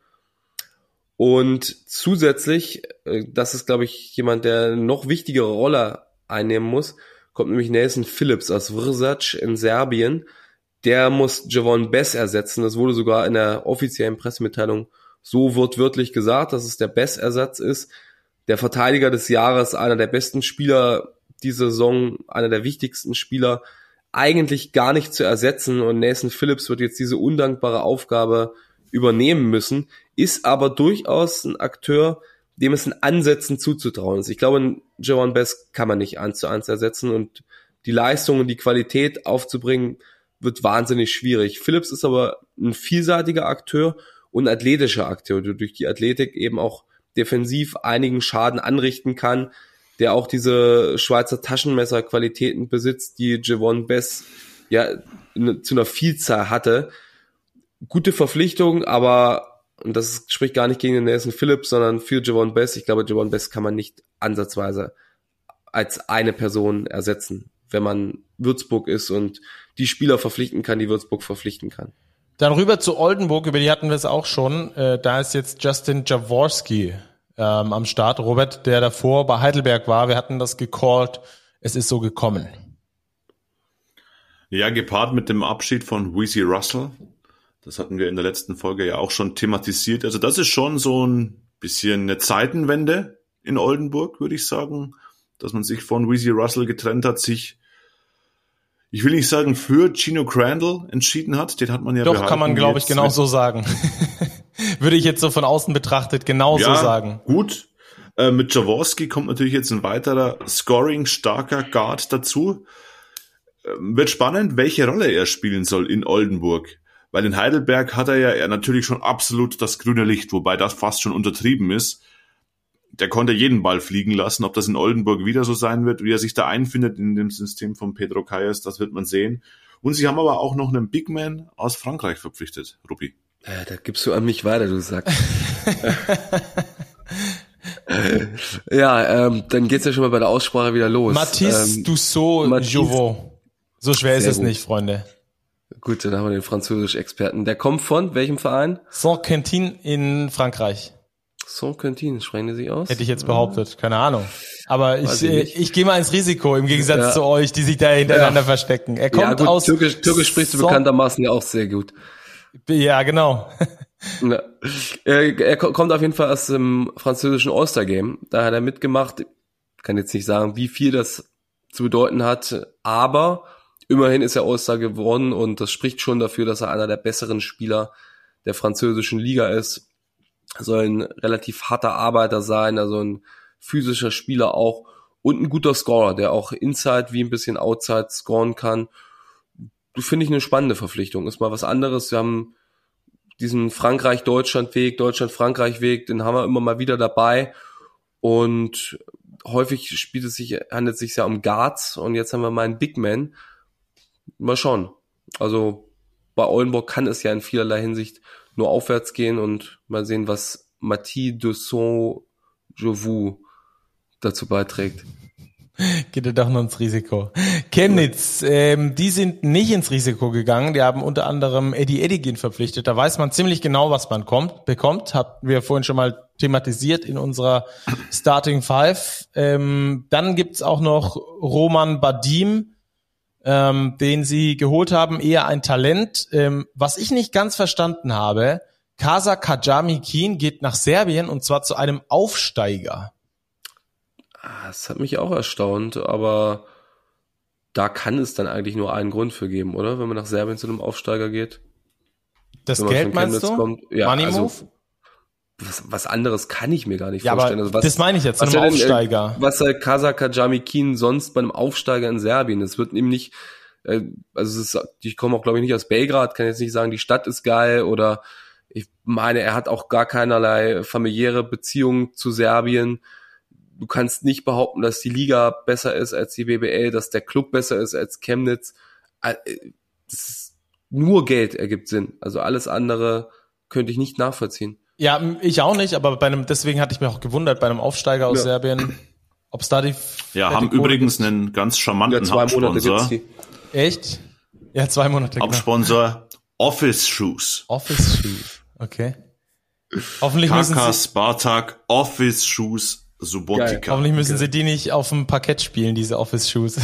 Und zusätzlich, das ist, glaube ich, jemand, der eine noch wichtigere Rolle einnehmen muss, kommt nämlich Nathan Phillips aus Vrsac in Serbien. Der muss Javon Bess ersetzen. Das wurde sogar in der offiziellen Pressemitteilung so wortwörtlich gesagt, dass es der Bess-Ersatz ist. Der Verteidiger des Jahres, einer der besten Spieler dieser Saison, einer der wichtigsten Spieler, eigentlich gar nicht zu ersetzen. Und Nathan Phillips wird jetzt diese undankbare Aufgabe übernehmen müssen, ist aber durchaus ein Akteur, dem es in Ansätzen zuzutrauen ist. Ich glaube, Javon Bess kann man nicht eins zu eins ersetzen und die Leistung und die Qualität aufzubringen, wird wahnsinnig schwierig. Phillips ist aber ein vielseitiger Akteur und athletischer Akteur, der durch die Athletik eben auch defensiv einigen Schaden anrichten kann, der auch diese Schweizer Taschenmesser-Qualitäten besitzt, die Javon Bess ja zu einer Vielzahl hatte. Gute Verpflichtung, aber, und das spricht gar nicht gegen den Nathan Phillips, sondern für Javon Bess. Ich glaube, Javon Bess kann man nicht ansatzweise als eine Person ersetzen, wenn man Würzburg ist und die Spieler verpflichten kann, die Würzburg verpflichten kann.
Dann rüber zu Oldenburg, über die hatten wir es auch schon. Äh, da ist jetzt Justin Jaworski ähm, am Start. Robert, der davor bei Heidelberg war, wir hatten das gecallt. Es ist so gekommen.
Ja, gepaart mit dem Abschied von Weezy Russell. Das hatten wir in der letzten Folge ja auch schon thematisiert. Also das ist schon so ein bisschen eine Zeitenwende in Oldenburg, würde ich sagen. Dass man sich von Weezy Russell getrennt hat, sich, ich will nicht sagen, für Gino Crandall entschieden hat. Den hat man ja
Doch, behalten. Kann man, glaube ich, genau so sagen. Würde ich jetzt so von außen betrachtet genau
ja,
so sagen.
Gut. Äh, mit Jaworski kommt natürlich jetzt ein weiterer scoring-starker Guard dazu. Ähm, wird spannend, welche Rolle er spielen soll in Oldenburg. Weil in Heidelberg hat er ja er natürlich schon absolut das grüne Licht, wobei das fast schon untertrieben ist. Der konnte jeden Ball fliegen lassen. Ob das in Oldenburg wieder so sein wird, wie er sich da einfindet in dem System von Pedro Calles, das wird man sehen. Und sie haben aber auch noch einen Big Man aus Frankreich verpflichtet, Ruppi.
Äh, da gibst du an mich weiter, du Sack. ja, ähm, dann geht's ja schon mal bei der Aussprache wieder los.
Mathis
ähm,
Dussault-Jouvot. So schwer ist es
gut.
nicht, Freunde.
Gut, dann haben wir den Französisch-Experten. Der kommt von welchem Verein?
Saint-Quentin in Frankreich.
Saint-Quentin, sprechen Sie aus?
Hätte ich jetzt behauptet, keine Ahnung. Aber ich,
ich,
äh, ich gehe mal ins Risiko, im Gegensatz
ja.
zu euch, die sich da hintereinander
ja.
verstecken. Er kommt
ja, gut,
aus...
Türkisch, Türkisch sprichst du Saint- bekanntermaßen ja auch sehr gut.
Ja, genau.
ja. Er, er kommt auf jeden Fall aus dem französischen All-Star-Game. Da hat er mitgemacht. Ich kann jetzt nicht sagen, wie viel das zu bedeuten hat, aber immerhin ist er All-Star geworden und das spricht schon dafür, dass er einer der besseren Spieler der französischen Liga ist. Er soll ein relativ harter Arbeiter sein, also ein physischer Spieler auch und ein guter Scorer, der auch Inside wie ein bisschen Outside scoren kann. Das finde ich eine spannende Verpflichtung. Ist mal was anderes. Wir haben diesen Frankreich-Deutschland-Weg, Deutschland-Frankreich-Weg, den haben wir immer mal wieder dabei und häufig spielt es sich, handelt es sich ja um Guards und jetzt haben wir mal einen Big Man. Mal schauen. Also bei Oldenburg kann es ja in vielerlei Hinsicht nur aufwärts gehen und mal sehen, was Mathis Dussault-Jouvot dazu beiträgt.
Geht er doch noch ins Risiko. Chemnitz, ähm, die sind nicht ins Risiko gegangen. Die haben unter anderem Eddie Edigin verpflichtet. Da weiß man ziemlich genau, was man kommt, bekommt. Hatten wir vorhin schon mal thematisiert in unserer Starting Five. Ähm, dann gibt's auch noch Roman Badim, ähm, den sie geholt haben. Eher ein Talent. Ähm, was ich nicht ganz verstanden habe, Kasa Kajami-Kin geht nach Serbien und zwar zu einem Aufsteiger.
Das hat mich auch erstaunt, aber da kann es dann eigentlich nur einen Grund für geben, oder? Wenn man nach Serbien zu einem Aufsteiger geht.
Das Geld meinst du?
Kommt. Ja,
Money
also,
Move?
Was, was anderes kann ich mir gar nicht
ja,
vorstellen.
Aber
also was,
das meine ich jetzt, zu einem
denn,
Aufsteiger.
Äh, was soll Kasaka Jamikin sonst bei einem Aufsteiger in Serbien? Es wird ihm nicht, äh, also es ist, ich komme auch glaube ich nicht aus Belgrad, kann jetzt nicht sagen, die Stadt ist geil oder ich meine, er hat auch gar keinerlei familiäre Beziehung zu Serbien. Du kannst nicht behaupten, dass die Liga besser ist als die B B L, dass der Club besser ist als Chemnitz. Das ist, nur Geld ergibt Sinn. Also alles andere könnte ich nicht nachvollziehen.
Ja, ich auch nicht, aber bei einem, deswegen hatte ich mich auch gewundert, bei einem Aufsteiger aus ja. Serbien, ob es da die...
Ja, haben übrigens gibt. einen ganz charmanten ja, zwei Hauptsponsor.
Monate Echt? Ja, zwei Monate.
Hauptsponsor genau. Office Shoes.
Office Shoes, okay. Hoffentlich
K K
müssen sie,
Spartak Office Shoes Subotica.
Geil. Hoffentlich müssen okay. sie die nicht auf dem Parkett spielen, diese Office Shoes.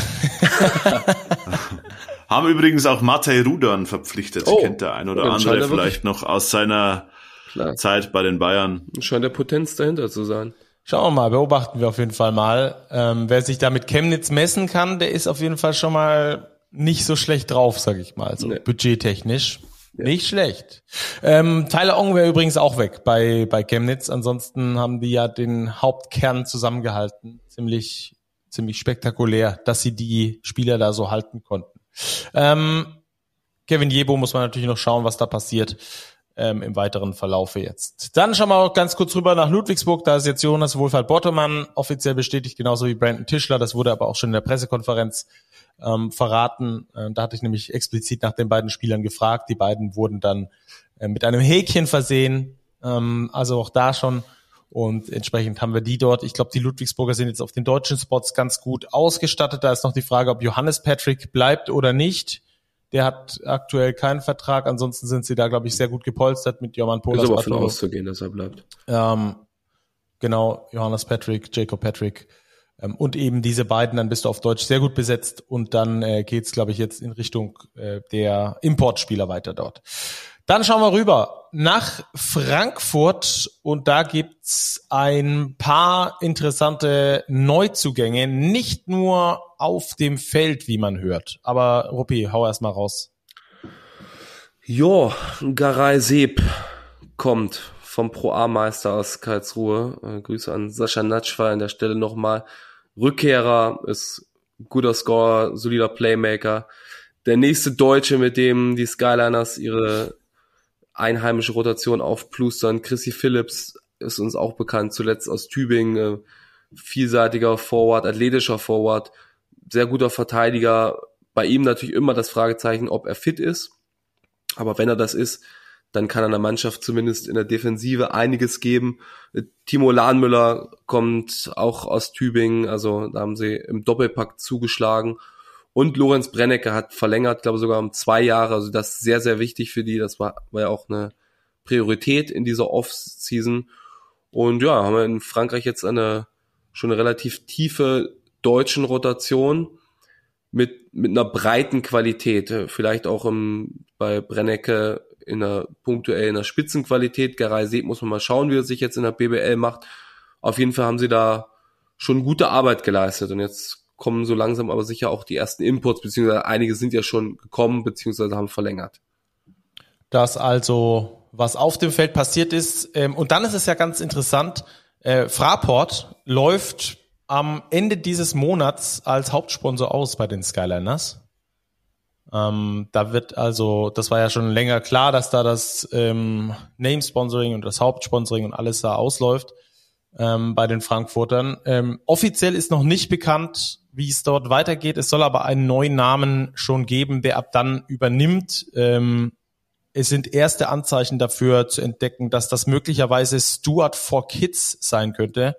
Haben übrigens auch Matej Rudan verpflichtet, oh. kennt der ein oder ja, andere vielleicht noch aus seiner Klar. Zeit bei den Bayern.
Scheint der Potenz dahinter zu sein.
Schauen wir mal, beobachten wir auf jeden Fall mal. Ähm, wer sich da mit Chemnitz messen kann, der ist auf jeden Fall schon mal nicht so schlecht drauf, sag ich mal, so nee. budgettechnisch. Ja. Nicht schlecht. Ähm, Tyler Ong wäre übrigens auch weg bei bei Chemnitz. Ansonsten haben die ja den Hauptkern zusammengehalten. Ziemlich ziemlich spektakulär, dass sie die Spieler da so halten konnten. Ähm, Kevin Jebo muss man natürlich noch schauen, was da passiert ähm, im weiteren Verlaufe jetzt. Dann schauen wir auch ganz kurz rüber nach Ludwigsburg. Da ist jetzt Jonas Wohlfahrt-Bottermann offiziell bestätigt, genauso wie Brandon Tischler. Das wurde aber auch schon in der Pressekonferenz ähm, verraten. Äh, da hatte ich nämlich explizit nach den beiden Spielern gefragt. Die beiden wurden dann äh, mit einem Häkchen versehen. Ähm, also auch da schon. Und entsprechend haben wir die dort. Ich glaube, die Ludwigsburger sind jetzt auf den deutschen Spots ganz gut ausgestattet. Da ist noch die Frage, ob Johannes Patrick bleibt oder nicht. Der hat aktuell keinen Vertrag. Ansonsten sind sie da, glaube ich, sehr gut gepolstert mit Jovan Polas.
Ist aber davon auszugehen, dass er bleibt.
Ähm, genau, Johannes Patrick, Jacob Patrick. Ähm, und eben diese beiden, dann bist du auf Deutsch sehr gut besetzt. Und dann äh, geht's, glaube ich, jetzt in Richtung äh, der Importspieler weiter dort. Dann schauen wir rüber nach Frankfurt und da gibt's ein paar interessante Neuzugänge, nicht nur auf dem Feld, wie man hört. Aber Ruppi, hau erst mal raus.
Jo, Garay Seeb kommt vom Pro A-Meister aus Karlsruhe. Äh, Grüße an Sascha Natschwa an der Stelle nochmal. Rückkehrer, ist guter Scorer, solider Playmaker. Der nächste Deutsche, mit dem die Skyliners ihre einheimische Rotation aufplustern. Chrissy Phillips ist uns auch bekannt, zuletzt aus Tübingen, äh, vielseitiger Forward, athletischer Forward, sehr guter Verteidiger. Bei ihm natürlich immer das Fragezeichen, ob er fit ist. Aber wenn er das ist, dann kann er der Mannschaft zumindest in der Defensive einiges geben. Timo Lahnmüller kommt auch aus Tübingen, also da haben sie im Doppelpack zugeschlagen. Und Lorenz Brennecke hat verlängert, glaube sogar um zwei Jahre. Also das ist sehr, sehr wichtig für die. Das war, war ja auch eine Priorität in dieser Off-Season. Und ja, haben wir in Frankreich jetzt eine schon eine relativ tiefe deutschen Rotation mit mit einer breiten Qualität. Vielleicht auch im, bei Brennecke in einer punktuell in einer Spitzenqualität. Garay Seeb muss man mal schauen, wie er sich jetzt in der B B L macht. Auf jeden Fall haben sie da schon gute Arbeit geleistet. Und jetzt kommen so langsam aber sicher auch die ersten Imports, beziehungsweise einige sind ja schon gekommen, beziehungsweise haben verlängert.
Das also, was auf dem Feld passiert ist. Und dann ist es ja ganz interessant, äh, Fraport läuft am Ende dieses Monats als Hauptsponsor aus bei den Skyliners. Ähm, da wird also, das war ja schon länger klar, dass da das ähm, Name-Sponsoring und das Hauptsponsoring und alles da ausläuft. Ähm, bei den Frankfurtern. Ähm, offiziell ist noch nicht bekannt, wie es dort weitergeht. Es soll aber einen neuen Namen schon geben, der ab dann übernimmt. Ähm, es sind erste Anzeichen dafür zu entdecken, dass das möglicherweise Stuart for Kids sein könnte.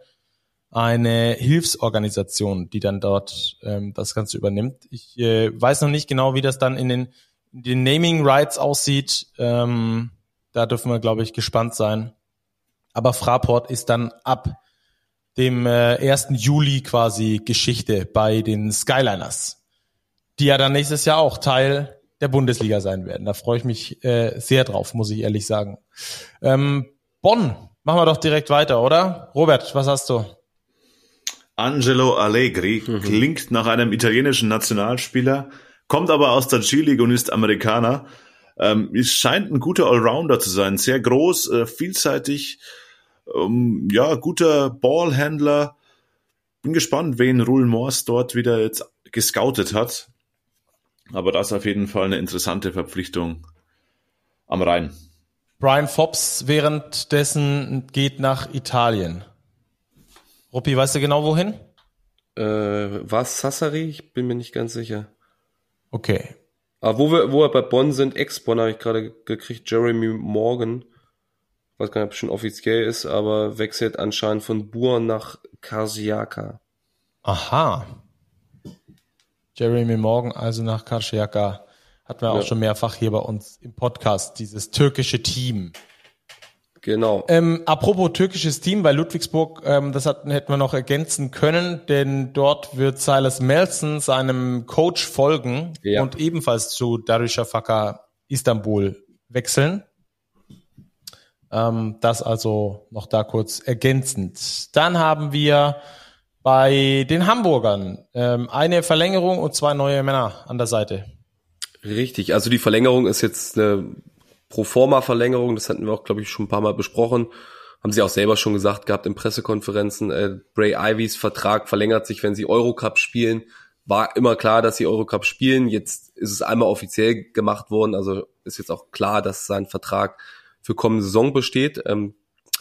Eine Hilfsorganisation, die dann dort ähm, das Ganze übernimmt. Ich äh, weiß noch nicht genau, wie das dann in den, in den Naming Rights aussieht. Ähm, da dürfen wir, glaube ich, gespannt sein. Aber Fraport ist dann ab dem äh, ersten Juli quasi Geschichte bei den Skyliners, die ja dann nächstes Jahr auch Teil der Bundesliga sein werden. Da freue ich mich äh, sehr drauf, muss ich ehrlich sagen. Ähm, Bonn, machen wir doch direkt weiter, oder? Robert, was hast du?
Angelo Allegri mhm. klingt nach einem italienischen Nationalspieler, kommt aber aus der G-League und ist Amerikaner. Ähm, es scheint ein guter Allrounder zu sein, sehr groß, äh, vielseitig, ähm, ja, guter Ballhändler. Bin gespannt, wen Roel Mors dort wieder jetzt gescoutet hat. Aber das ist auf jeden Fall eine interessante Verpflichtung am Rhein.
Brian Fobbs währenddessen geht nach Italien. Ruppi, weißt du genau wohin?
Äh, war es Sassari? Ich bin mir nicht ganz sicher.
Okay.
Aber wo wir, wo wir bei Bonn sind, Ex-Bonn habe ich gerade gekriegt, Jeremy Morgan. Ich weiß gar nicht, ob es schon offiziell ist, aber wechselt anscheinend von Bur nach Karšiaká.
Aha. Jeremy Morgan also nach Karšiaká. Hatten wir ja auch schon mehrfach hier bei uns im Podcast, dieses türkische Team.
Genau.
Ähm, apropos türkisches Team, bei Ludwigsburg, ähm, das hatten, hätten wir noch ergänzen können, denn dort wird Silas Melson seinem Coach folgen ja. und ebenfalls zu Darüşşafaka Istanbul wechseln. Ähm, das also noch da kurz ergänzend. Dann haben wir bei den Hamburgern ähm, eine Verlängerung und zwei neue Männer an der Seite.
Richtig, also die Verlängerung ist jetzt eine Proforma-Verlängerung, das hatten wir auch, glaube ich, schon ein paar Mal besprochen. Haben sie auch selber schon gesagt gehabt in Pressekonferenzen. Äh, Bray Ivys Vertrag verlängert sich, wenn sie Eurocup spielen. War immer klar, dass sie Eurocup spielen. Jetzt ist es einmal offiziell gemacht worden, also ist jetzt auch klar, dass sein Vertrag für kommende Saison besteht. Ähm,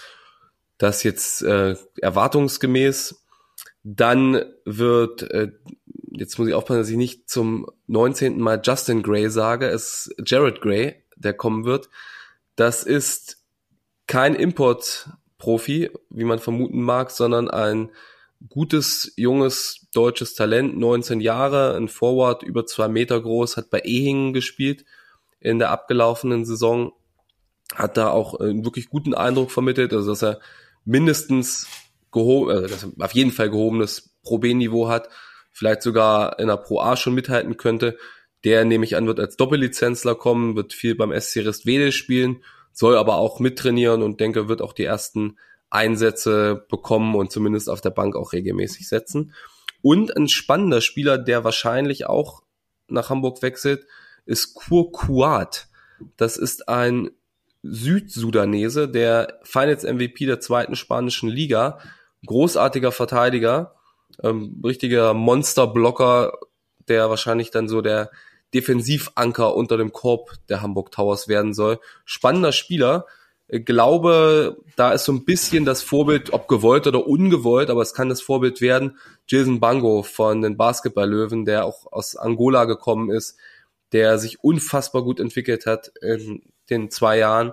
das jetzt äh, erwartungsgemäß. Dann wird, äh, jetzt muss ich aufpassen, dass ich nicht zum neunzehnten Mal Justin Gray sage, es ist Jared Gray, der kommen wird. Das ist kein Import-Profi, wie man vermuten mag, sondern ein gutes, junges, deutsches Talent, neunzehn Jahre, ein Forward, über zwei Meter groß, hat bei Ehingen gespielt in der abgelaufenen Saison, hat da auch einen wirklich guten Eindruck vermittelt, also dass er mindestens gehoben, also dass er auf jeden Fall gehobenes Pro-B-Niveau hat, vielleicht sogar in der Pro-A schon mithalten könnte. Der, nehme ich an, wird als Doppellizenzler kommen, wird viel beim S C Restwede spielen, soll aber auch mittrainieren und denke, wird auch die ersten Einsätze bekommen und zumindest auf der Bank auch regelmäßig setzen. Und ein spannender Spieler, der wahrscheinlich auch nach Hamburg wechselt, ist Kur Kuat. Das ist ein Südsudanese, der Finals-M V P der zweiten spanischen Liga, großartiger Verteidiger, ähm, richtiger Monsterblocker, der wahrscheinlich dann so der Defensivanker unter dem Korb der Hamburg Towers werden soll. Spannender Spieler. Ich glaube, da ist so ein bisschen das Vorbild, ob gewollt oder ungewollt, aber es kann das Vorbild werden, Jason Bango von den Basketball-Löwen, der auch aus Angola gekommen ist, der sich unfassbar gut entwickelt hat in den zwei Jahren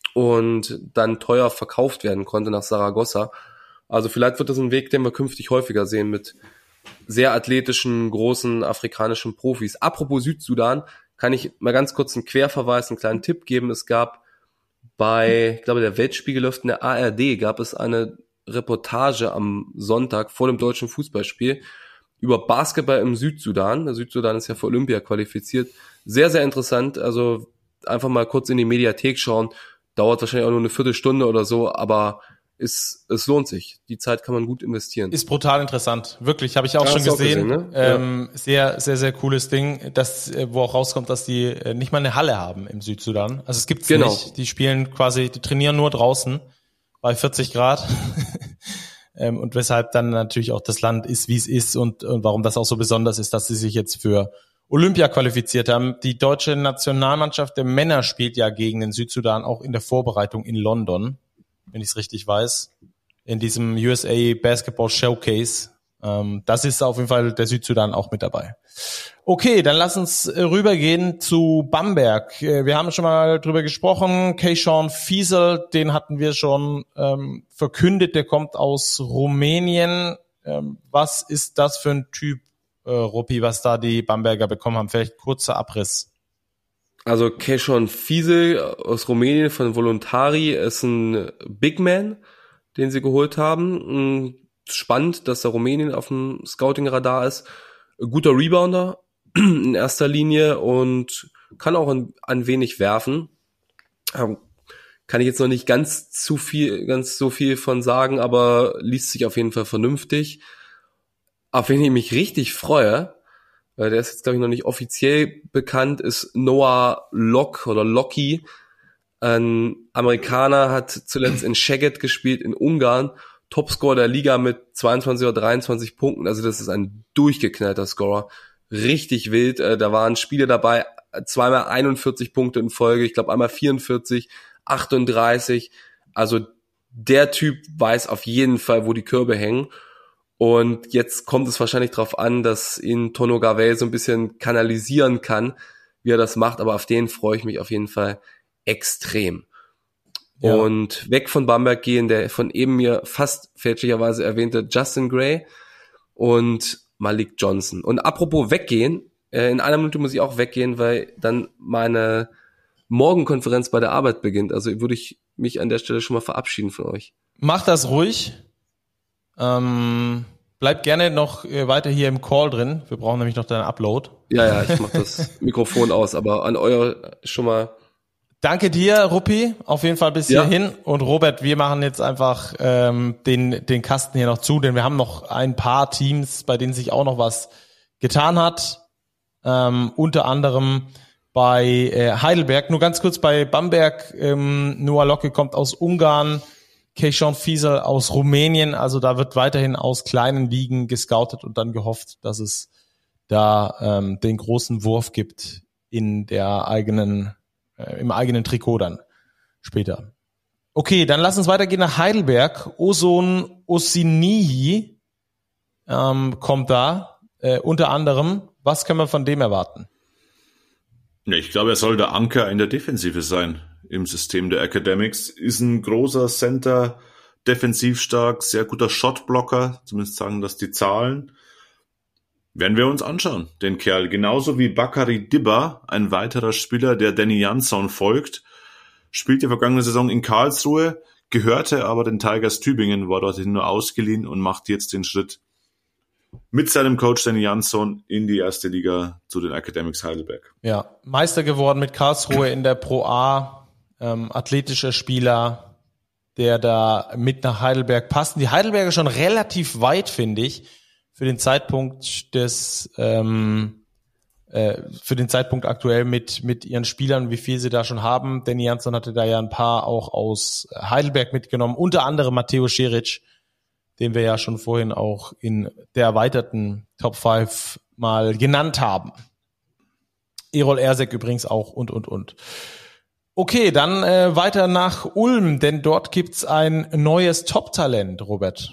und dann teuer verkauft werden konnte nach Saragossa. Also vielleicht wird das ein Weg, den wir künftig häufiger sehen mit sehr athletischen, großen afrikanischen Profis. Apropos Südsudan, kann ich mal ganz kurz einen Querverweis, einen kleinen Tipp geben. Es gab bei, ich glaube, der Weltspiegel läuft in der A R D, gab es eine Reportage am Sonntag vor dem deutschen Fußballspiel über Basketball im Südsudan. Der Südsudan ist ja für Olympia qualifiziert. Sehr, sehr interessant. Also einfach mal kurz in die Mediathek schauen. Dauert wahrscheinlich auch nur eine Viertelstunde oder so, aber es, es lohnt sich. Die Zeit kann man gut investieren.
Ist brutal interessant. Wirklich, habe ich auch ja, schon gesehen. Auch gesehen, ne? ähm, ja. Sehr, sehr, sehr cooles Ding, das, wo auch rauskommt, dass die nicht mal eine Halle haben im Südsudan. Also es gibt's genau. nicht. Die spielen quasi, die trainieren nur draußen bei vierzig Grad. ähm, und weshalb dann natürlich auch das Land ist, wie es ist und, und warum das auch so besonders ist, dass sie sich jetzt für Olympia qualifiziert haben. Die deutsche Nationalmannschaft der Männer spielt ja gegen den Südsudan auch in der Vorbereitung in London, wenn ich es richtig weiß, in diesem U S A Basketball Showcase. Ähm, das ist auf jeden Fall der Südsudan auch mit dabei. Okay, dann lass uns rübergehen zu Bamberg. Wir haben schon mal drüber gesprochen. Keyshawn Fiesel, den hatten wir schon ähm, verkündet, der kommt aus Rumänien. Ähm, was ist das für ein Typ, äh, Ruppi, was da die Bamberger bekommen haben? Vielleicht kurzer Abriss.
Also Keyshawn Fiesel aus Rumänien von Voluntari ist ein Big Man, den sie geholt haben. Spannend, dass der Rumänien auf dem Scouting-Radar ist. Ein guter Rebounder in erster Linie und kann auch ein, ein wenig werfen. Kann ich jetzt noch nicht ganz zu viel, ganz so viel von sagen, aber liest sich auf jeden Fall vernünftig. auf wen ich mich richtig freue, der ist jetzt, glaube ich, noch nicht offiziell bekannt, ist Noah Lok oder Loki. Ein Amerikaner, hat zuletzt in Szeged gespielt, in Ungarn. Topscorer der Liga mit zweiundzwanzig oder dreiundzwanzig Punkten. Also das ist ein durchgeknallter Scorer. Richtig wild. Da waren Spiele dabei, zweimal einundvierzig Punkte in Folge. Ich glaube einmal vierundvierzig, achtunddreißig. Also der Typ weiß auf jeden Fall, wo die Körbe hängen. Und jetzt kommt es wahrscheinlich darauf an, dass ihn Tono Gavell so ein bisschen kanalisieren kann, wie er das macht. Aber auf den freue ich mich auf jeden Fall extrem. Ja. Und weg von Bamberg gehen, der von eben mir fast fälschlicherweise erwähnte Justin Gray und Malik Johnson. Und apropos weggehen, in einer Minute muss ich auch weggehen, weil dann meine Morgenkonferenz bei der Arbeit beginnt. Also würde ich mich an der Stelle schon mal verabschieden von euch.
Mach das ruhig. Ähm, bleib gerne noch weiter hier im Call drin. Wir brauchen nämlich noch deinen Upload.
Ja, ja, ich mach das Mikrofon aus, aber an euer schon mal.
Danke dir, Ruppi, auf jeden Fall bis
ja.
hierhin. Und Robert, wir machen jetzt einfach ähm, den den Kasten hier noch zu, denn wir haben noch ein paar Teams, bei denen sich auch noch was getan hat. Ähm, unter anderem bei äh, Heidelberg. Nur ganz kurz bei Bamberg. Ähm, Noah Locke kommt aus Ungarn. Keishon Fiesel aus Rumänien, also da wird weiterhin aus kleinen Ligen gescoutet und dann gehofft, dass es da ähm, den großen Wurf gibt in der eigenen, äh, im eigenen Trikot dann später. Okay, dann lass uns weitergehen nach Heidelberg. Ozon Osinihi ähm, kommt da, äh, unter anderem. Was können wir von dem erwarten?
Ja, ich glaube, er soll der Anker in der Defensive sein. Im System der Academics, ist ein großer Center, defensiv stark, sehr guter Shotblocker, zumindest sagen das die Zahlen. Werden wir uns anschauen, den Kerl. Genauso wie Bakary Dibba, ein weiterer Spieler, der Danny Jansson folgt, spielte vergangene Saison in Karlsruhe, gehörte aber den Tigers Tübingen, war dorthin nur ausgeliehen und macht jetzt den Schritt mit seinem Coach Danny Jansson in die erste Liga zu den Academics Heidelberg.
Ja, Meister geworden mit Karlsruhe in der Pro A. Ähm, athletischer Spieler, der da mit nach Heidelberg passt. Die Heidelberger schon relativ weit, finde ich, für den Zeitpunkt des, ähm, äh, für den Zeitpunkt aktuell mit mit ihren Spielern, wie viel sie da schon haben. Danny Jansson hatte da ja ein paar auch aus Heidelberg mitgenommen, unter anderem Matteo Šerić, den wir ja schon vorhin auch in der erweiterten Top fünf mal genannt haben. Erol Ersek übrigens auch und, und, und. Okay, dann äh, weiter nach Ulm, denn dort gibt's ein neues Top-Talent, Robert.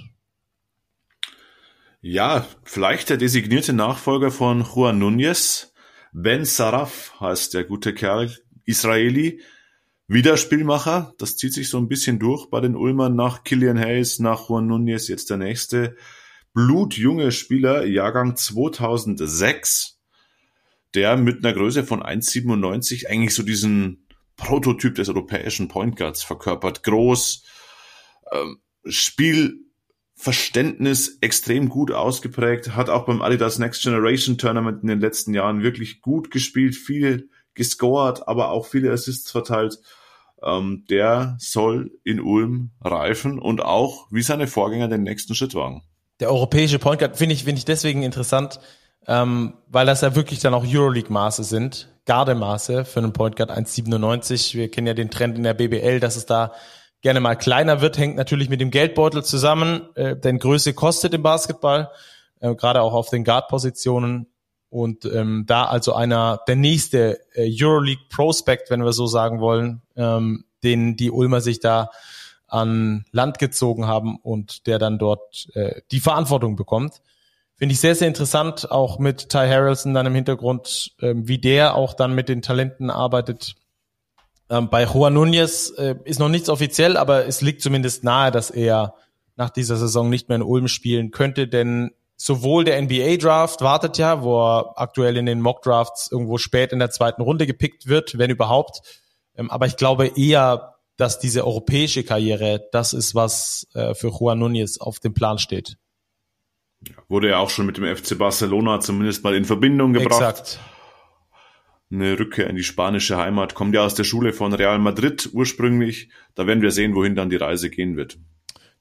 Ja, vielleicht der designierte Nachfolger von Juan Núñez. Ben Saraf heißt der gute Kerl, Israeli, wieder Spielmacher. Das zieht sich so ein bisschen durch bei den Ulmern nach Killian Hayes, nach Juan Núñez, jetzt der nächste. Blutjunge Spieler, Jahrgang zweitausendsechs, der mit einer Größe von eins Komma siebenundneunzig eigentlich so diesen Prototyp des europäischen Point Guards verkörpert. Groß, ähm, Spielverständnis extrem gut ausgeprägt, hat auch beim Adidas Next Generation Tournament in den letzten Jahren wirklich gut gespielt, viel gescored, aber auch viele Assists verteilt. Ähm, der soll in Ulm reifen und auch wie seine Vorgänger den nächsten Schritt wagen.
Der europäische Point Guard finde ich, finde ich deswegen interessant, ähm, weil das ja wirklich dann auch Euroleague-Maße sind. Gardemaße für einen Point Guard eins Komma siebenundneunzig. Wir kennen ja den Trend in der B B L, dass es da gerne mal kleiner wird, hängt natürlich mit dem Geldbeutel zusammen, äh, denn Größe kostet im Basketball, äh, gerade auch auf den Guard-Positionen. Und ähm, da also einer, der nächste äh, Euroleague-Prospect, wenn wir so sagen wollen, ähm, den die Ulmer sich da an Land gezogen haben und der dann dort äh, die Verantwortung bekommt. Finde ich sehr, sehr interessant, auch mit Ty Harrelson dann im Hintergrund, ähm, wie der auch dann mit den Talenten arbeitet. Ähm, bei Juan Núñez äh, ist noch nichts offiziell, aber es liegt zumindest nahe, dass er nach dieser Saison nicht mehr in Ulm spielen könnte, denn sowohl der N B A-Draft wartet ja, wo er aktuell in den Mock-Drafts irgendwo spät in der zweiten Runde gepickt wird, wenn überhaupt. Ähm, aber ich glaube eher, dass diese europäische Karriere das ist, was äh, für Juan Núñez auf dem Plan steht.
Wurde ja auch schon mit dem F C Barcelona zumindest mal in Verbindung gebracht.
Exakt.
Eine Rückkehr in die spanische Heimat. Kommt ja aus der Schule von Real Madrid ursprünglich. Da werden wir sehen, wohin dann die Reise gehen wird.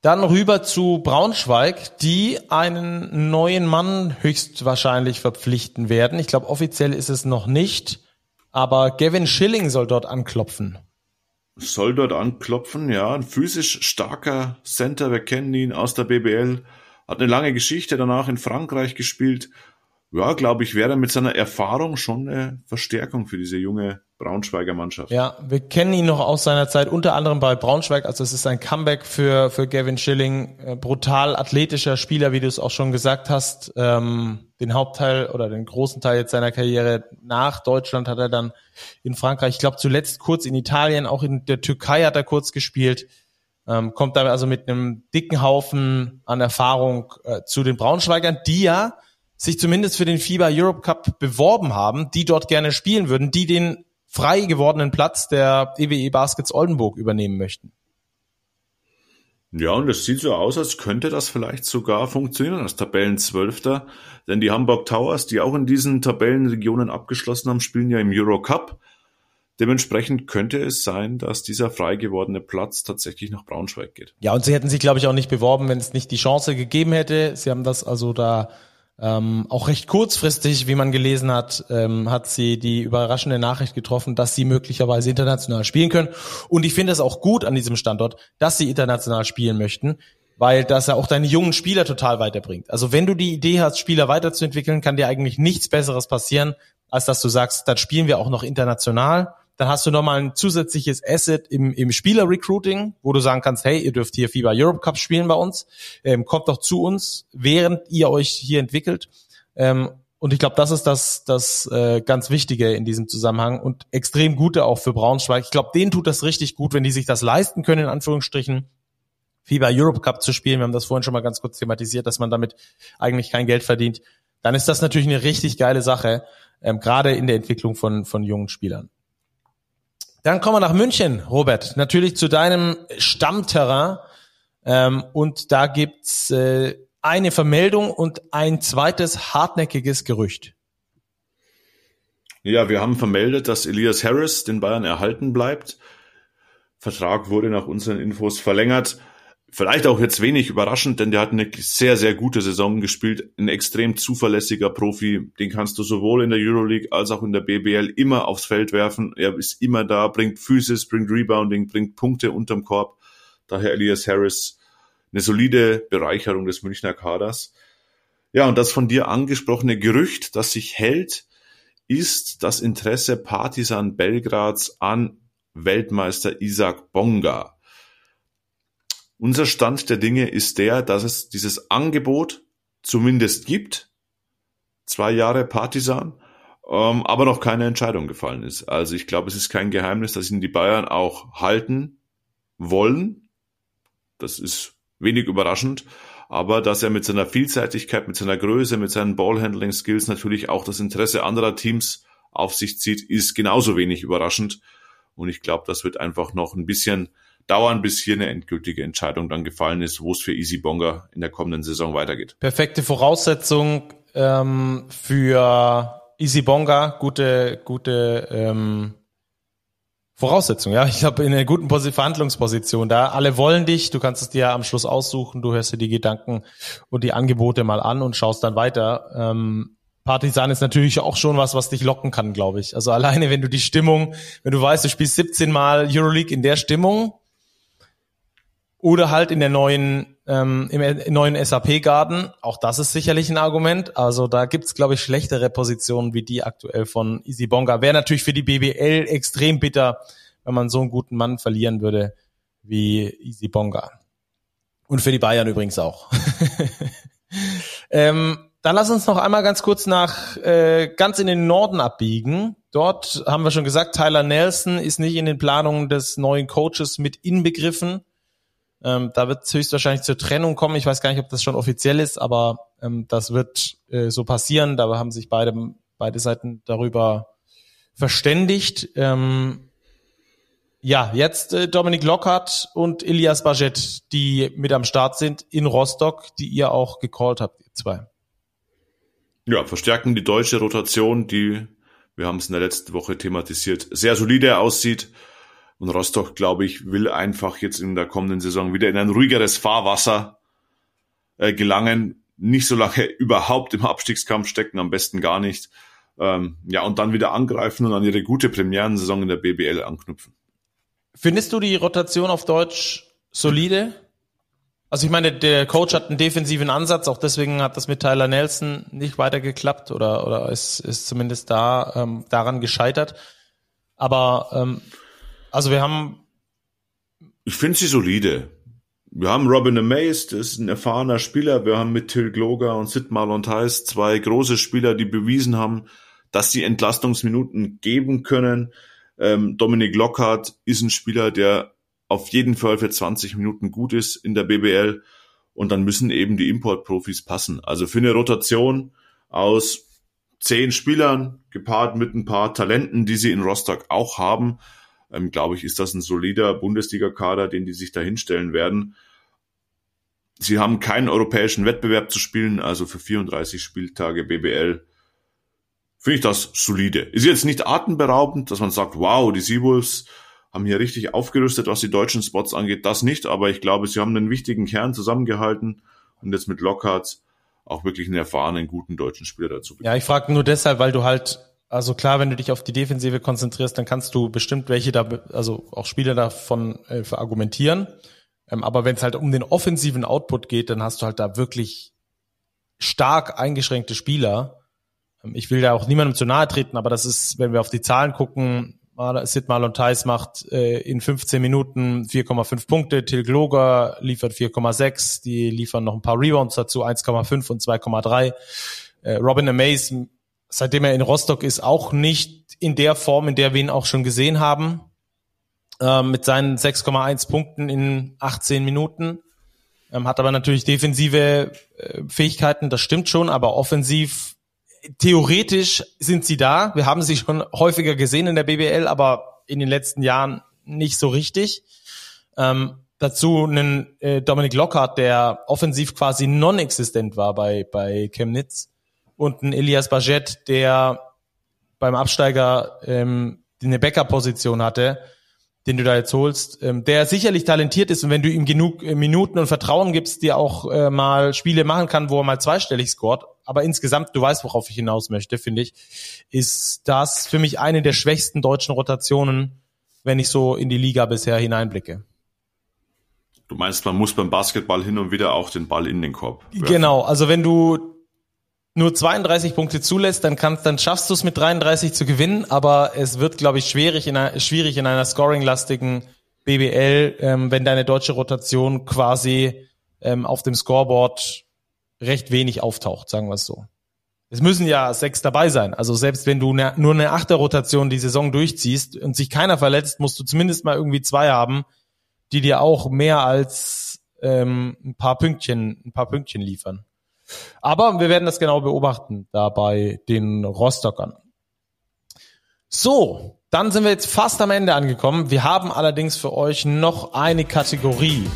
Dann rüber zu Braunschweig, die einen neuen Mann höchstwahrscheinlich verpflichten werden. Ich glaube, offiziell ist es noch nicht, aber Gavin Schilling soll dort anklopfen.
Soll dort anklopfen, ja. Ein physisch starker Center, wir kennen ihn aus der B B L. Hat eine lange Geschichte danach in Frankreich gespielt. Ja, glaube ich, wäre mit seiner Erfahrung schon eine Verstärkung für diese junge Braunschweiger Mannschaft.
Ja, wir kennen ihn noch aus seiner Zeit, unter anderem bei Braunschweig. Also es ist ein Comeback für für Gavin Schilling. Äh, brutal athletischer Spieler, wie du es auch schon gesagt hast. Ähm, den Hauptteil oder den großen Teil jetzt seiner Karriere nach Deutschland hat er dann in Frankreich, ich glaube zuletzt kurz in Italien, auch in der Türkei hat er kurz gespielt. Ähm, kommt da also mit einem dicken Haufen an Erfahrung äh, zu den Braunschweigern, die ja sich zumindest für den FIBA Europe Cup beworben haben, die dort gerne spielen würden, die den frei gewordenen Platz der E W E Baskets Oldenburg übernehmen möchten.
Ja, und es sieht so aus, als könnte das vielleicht sogar funktionieren als Tabellenzwölfter, denn die Hamburg Towers, die auch in diesen Tabellenregionen abgeschlossen haben, spielen ja im Euro Cup. Dementsprechend könnte es sein, dass dieser frei gewordene Platz tatsächlich nach Braunschweig geht.
Ja, und sie hätten sich, glaube ich, auch nicht beworben, wenn es nicht die Chance gegeben hätte. Sie haben das also da Ähm, auch recht kurzfristig, wie man gelesen hat, ähm, hat sie die überraschende Nachricht getroffen, dass sie möglicherweise international spielen können. Und ich finde es auch gut an diesem Standort, dass sie international spielen möchten, weil das ja auch deine jungen Spieler total weiterbringt. Also wenn du die Idee hast, Spieler weiterzuentwickeln, kann dir eigentlich nichts Besseres passieren, als dass du sagst, dann spielen wir auch noch international. Dann hast du nochmal ein zusätzliches Asset im, im Spieler-Recruiting, wo du sagen kannst, hey, ihr dürft hier FIBA Europe Cup spielen bei uns, ähm, kommt doch zu uns, während ihr euch hier entwickelt. Ähm, und ich glaube, das ist das, das äh, ganz Wichtige in diesem Zusammenhang und extrem Gute auch für Braunschweig. Ich glaube, denen tut das richtig gut, wenn die sich das leisten können, in Anführungsstrichen, FIBA Europe Cup zu spielen. Wir haben das vorhin schon mal ganz kurz thematisiert, dass man damit eigentlich kein Geld verdient. Dann ist das natürlich eine richtig geile Sache, ähm, gerade in der Entwicklung von, von jungen Spielern. Dann kommen wir nach München, Robert, natürlich zu deinem Stammterrain. Ähm, und da gibt's äh, eine Vermeldung und ein zweites hartnäckiges Gerücht.
Ja, wir haben vermeldet, dass Elias Harris den Bayern erhalten bleibt. Vertrag wurde nach unseren Infos verlängert. Vielleicht auch jetzt wenig überraschend, denn der hat eine sehr, sehr gute Saison gespielt. Ein extrem zuverlässiger Profi. Den kannst du sowohl in der Euroleague als auch in der B B L immer aufs Feld werfen. Er ist immer da, bringt Physis, bringt Rebounding, bringt Punkte unterm Korb. Daher Elias Harris eine solide Bereicherung des Münchner Kaders. Ja, und das von dir angesprochene Gerücht, das sich hält, ist das Interesse Partizan Belgrads an Weltmeister Isaac Bonga. Unser Stand der Dinge ist der, dass es dieses Angebot zumindest gibt, zwei Jahre Partizan, ähm, aber noch keine Entscheidung gefallen ist. Also ich glaube, es ist kein Geheimnis, dass ihn die Bayern auch halten wollen. Das ist wenig überraschend, aber dass er mit seiner Vielseitigkeit, mit seiner Größe, mit seinen Ballhandling-Skills natürlich auch das Interesse anderer Teams auf sich zieht, ist genauso wenig überraschend. Und ich glaube, das wird einfach noch ein bisschen dauern, bis hier eine endgültige Entscheidung dann gefallen ist, wo es für Easy Bonga in der kommenden Saison weitergeht.
Perfekte Voraussetzung ähm, für Easy Bonga, gute, gute ähm, Voraussetzung. Ja, ich glaube in einer guten Pos- Verhandlungsposition da. Alle wollen dich, du kannst es dir am Schluss aussuchen, du hörst dir die Gedanken und die Angebote mal an und schaust dann weiter. Ähm, Partizan ist natürlich auch schon was, was dich locken kann, glaube ich. Also alleine, wenn du die Stimmung, wenn du weißt, du spielst siebzehn Mal Euroleague in der Stimmung, oder halt in der neuen, ähm, im neuen S A P-Garden. Auch das ist sicherlich ein Argument. Also da gibt's, glaube ich, schlechtere Positionen wie die aktuell von Easy Bonga. Wäre natürlich für die B B L extrem bitter, wenn man so einen guten Mann verlieren würde wie Easy Bonga. Und für die Bayern übrigens auch. ähm, dann lass uns noch einmal ganz kurz nach äh, ganz in den Norden abbiegen. Dort haben wir schon gesagt, Tyler Nelson ist nicht in den Planungen des neuen Coaches mit inbegriffen. Ähm, da wird es höchstwahrscheinlich zur Trennung kommen. Ich weiß gar nicht, ob das schon offiziell ist, aber ähm, das wird äh, so passieren. Da haben sich beide, beide Seiten darüber verständigt. Ähm, ja, jetzt äh, Dominik Lockhart und Elias Bajet, die mit am Start sind in Rostock, die ihr auch gecallt habt, ihr zwei.
Ja, verstärken die deutsche Rotation, die, wir haben es in der letzten Woche thematisiert, sehr solide aussieht. Und Rostock, glaube ich, will einfach jetzt in der kommenden Saison wieder in ein ruhigeres Fahrwasser äh, gelangen, nicht so lange überhaupt im Abstiegskampf stecken, am besten gar nicht. Ähm, ja, und dann wieder angreifen und an ihre gute Premierensaison in der B B L anknüpfen.
Findest du die Rotation auf Deutsch solide? Also ich meine, der Coach hat einen defensiven Ansatz, auch deswegen hat das mit Tyler Nelson nicht weiter geklappt oder oder ist ist zumindest da ähm, daran gescheitert. Aber ähm, also wir haben...
Ich finde sie solide. Wir haben Robin Amaze, das ist ein erfahrener Spieler. Wir haben mit Till Gloger und Sid Marlon Theis zwei große Spieler, die bewiesen haben, dass sie Entlastungsminuten geben können. Ähm, Dominik Lockhart ist ein Spieler, der auf jeden Fall für zwanzig Minuten gut ist in der B B L. Und dann müssen eben die Importprofis passen. Also für eine Rotation aus zehn Spielern, gepaart mit ein paar Talenten, die sie in Rostock auch haben, ähm, glaube ich, ist das ein solider Bundesliga-Kader, den die sich da hinstellen werden. Sie haben keinen europäischen Wettbewerb zu spielen, also für vierunddreißig Spieltage B B L finde ich das solide. Ist jetzt nicht atemberaubend, dass man sagt, wow, die Seawolves haben hier richtig aufgerüstet, was die deutschen Spots angeht. Das nicht, aber ich glaube, sie haben einen wichtigen Kern zusammengehalten und jetzt mit Lockhart auch wirklich einen erfahrenen, guten deutschen Spieler dazu bekommen.
Ja, ich frage nur deshalb, weil du halt, also klar, wenn du dich auf die Defensive konzentrierst, dann kannst du bestimmt welche da, also auch Spieler davon äh, verargumentieren. Ähm, aber wenn es halt um den offensiven Output geht, dann hast du halt da wirklich stark eingeschränkte Spieler. Ähm, ich will da auch niemandem zu nahe treten, aber das ist, wenn wir auf die Zahlen gucken, Sid Marlon Theis macht äh, in fünfzehn Minuten vier Komma fünf Punkte, Till Gloger liefert vier Komma sechs, die liefern noch ein paar Rebounds dazu, eins Komma fünf und zwei Komma drei. Äh, Robin Amaze, seitdem er in Rostock ist, auch nicht in der Form, in der wir ihn auch schon gesehen haben, äh, mit seinen sechs Komma eins Punkten in achtzehn Minuten, ähm, hat aber natürlich defensive äh, Fähigkeiten, das stimmt schon, aber offensiv theoretisch sind sie da. Wir haben sie schon häufiger gesehen in der B B L, aber in den letzten Jahren nicht so richtig. Ähm, dazu einen äh, Dominik Lockhart, der offensiv quasi non-existent war bei bei Chemnitz, und ein Elias Bajet, der beim Absteiger ähm, eine Backup-Position hatte, den du da jetzt holst, ähm, der sicherlich talentiert ist, und wenn du ihm genug äh, Minuten und Vertrauen gibst, der auch äh, mal Spiele machen kann, wo er mal zweistellig scoret. Aber insgesamt, du weißt, worauf ich hinaus möchte, finde ich, ist das für mich eine der schwächsten deutschen Rotationen, wenn ich so in die Liga bisher hineinblicke.
Du meinst, man muss beim Basketball hin und wieder auch den Ball in den Korb werfen.
Genau, also wenn du nur zweiunddreißig Punkte zulässt, dann kannst, dann schaffst du es mit dreiunddreißig zu gewinnen, aber es wird, glaube ich, schwierig in einer, schwierig in einer scoring-lastigen B B L, ähm, wenn deine deutsche Rotation quasi ähm, auf dem Scoreboard recht wenig auftaucht, sagen wir es so. Es müssen ja sechs dabei sein. Also selbst wenn du ne, nur eine Achter-Rotation die Saison durchziehst und sich keiner verletzt, musst du zumindest mal irgendwie zwei haben, die dir auch mehr als ähm, ein paar Pünktchen, ein paar Pünktchen liefern. Aber wir werden das genau beobachten, da bei den Rostockern. So, dann sind wir jetzt fast am Ende angekommen. Wir haben allerdings für euch noch eine Kategorie.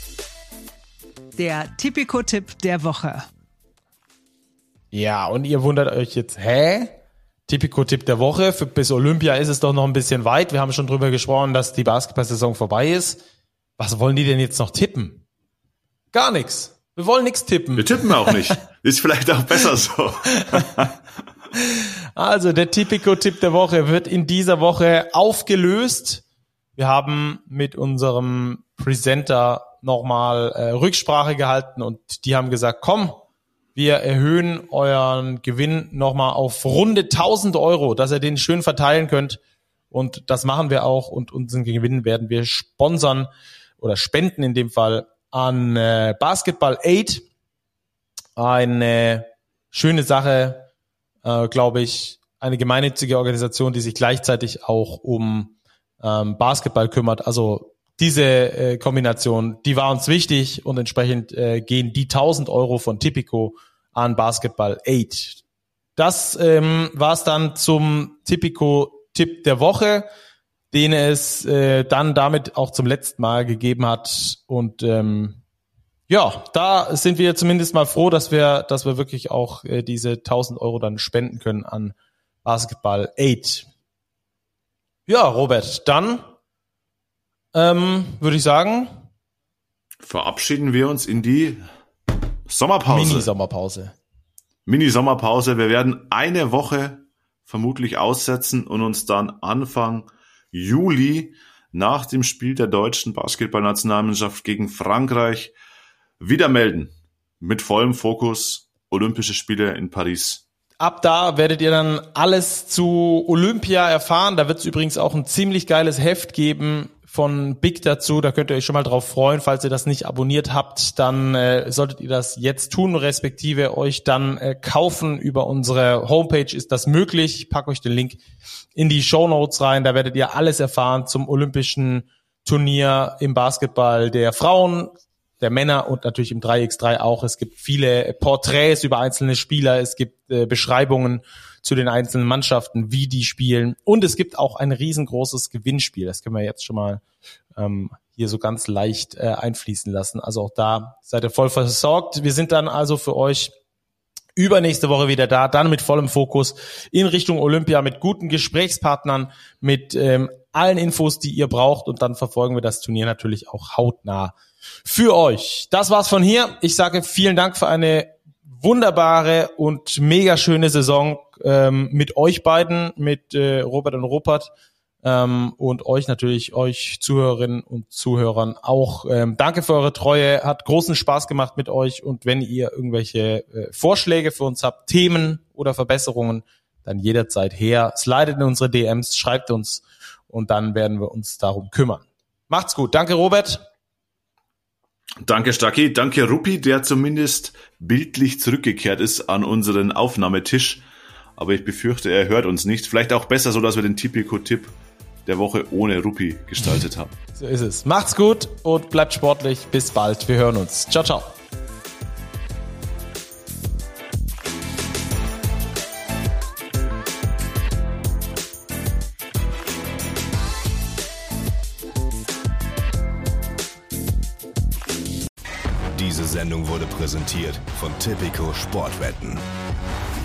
Der Tipico-Tipp der Woche.
Ja, und ihr wundert euch jetzt, hä? Tipico-Tipp der Woche. Für, bis Olympia ist es doch noch ein bisschen weit. Wir haben schon drüber gesprochen, dass die Basketball-Saison vorbei ist. Was wollen die denn jetzt noch tippen? Gar nichts. Wir wollen nichts tippen.
Wir tippen auch nicht. Ist vielleicht auch besser so.
Also, der Tipico-Tipp der Woche wird in dieser Woche aufgelöst. Wir haben mit unserem Presenter nochmal äh, Rücksprache gehalten und die haben gesagt, komm, wir erhöhen euren Gewinn nochmal auf runde tausend Euro, dass ihr den schön verteilen könnt, und das machen wir auch, und unseren Gewinn werden wir sponsern oder spenden in dem Fall an äh, Basketball Aid, eine schöne Sache, äh, glaube ich, eine gemeinnützige Organisation, die sich gleichzeitig auch um ähm, Basketball kümmert. Also diese äh, Kombination, die war uns wichtig, und entsprechend äh, gehen die tausend Euro von Tipico an Basketball Aid. Das ähm, war es dann zum Tipico-Tipp der Woche, den es äh, dann damit auch zum letzten Mal gegeben hat. Und ähm, ja, da sind wir zumindest mal froh, dass wir, dass wir wirklich auch äh, diese tausend Euro dann spenden können an Basketball Aid. Ja, Robert, dann ähm, würde ich sagen,
verabschieden wir uns in die Sommerpause.
Mini-Sommerpause.
Mini-Sommerpause. Wir werden eine Woche vermutlich aussetzen und uns dann Anfang Juli nach dem Spiel der deutschen Basketballnationalmannschaft gegen Frankreich wieder melden. Mit vollem Fokus Olympische Spiele in Paris.
Ab da werdet ihr dann alles zu Olympia erfahren. Da wird es übrigens auch ein ziemlich geiles Heft geben von Big dazu. Da könnt ihr euch schon mal drauf freuen. Falls ihr das nicht abonniert habt, dann äh, solltet ihr das jetzt tun, respektive euch dann äh, kaufen. Über unsere Homepage ist das möglich. Ich packe euch den Link in die Shownotes rein. Da werdet ihr alles erfahren zum olympischen Turnier im Basketball der Frauen, der Männer und natürlich im drei gegen drei auch. Es gibt viele Porträts über einzelne Spieler, es gibt äh, Beschreibungen zu den einzelnen Mannschaften, wie die spielen, und es gibt auch ein riesengroßes Gewinnspiel. Das können wir jetzt schon mal ähm, hier so ganz leicht äh, einfließen lassen. Also auch da seid ihr voll versorgt. Wir sind dann also für euch übernächste Woche wieder da, dann mit vollem Fokus in Richtung Olympia, mit guten Gesprächspartnern, mit ähm, allen Infos, die ihr braucht, und dann verfolgen wir das Turnier natürlich auch hautnah für euch. Das war's von hier. Ich sage vielen Dank für eine wunderbare und mega schöne Saison ähm, mit euch beiden, mit äh, Robert und Rupert, ähm, und euch natürlich, euch Zuhörerinnen und Zuhörern auch. Ähm, danke für eure Treue, hat großen Spaß gemacht mit euch, und wenn ihr irgendwelche äh, Vorschläge für uns habt, Themen oder Verbesserungen, dann jederzeit her. Slidet in unsere D Ms, schreibt uns, und dann werden wir uns darum kümmern. Macht's gut. Danke, Robert.
Danke, Stacki. Danke, Ruppi, der zumindest bildlich zurückgekehrt ist an unseren Aufnahmetisch. Aber ich befürchte, er hört uns nicht. Vielleicht auch besser so, dass wir den Tipico-Tipp der Woche ohne Ruppi gestaltet haben.
So ist es. Macht's gut und bleibt sportlich. Bis bald. Wir hören uns. Ciao, ciao.
Diese Sendung wurde präsentiert von Tipico Sportwetten.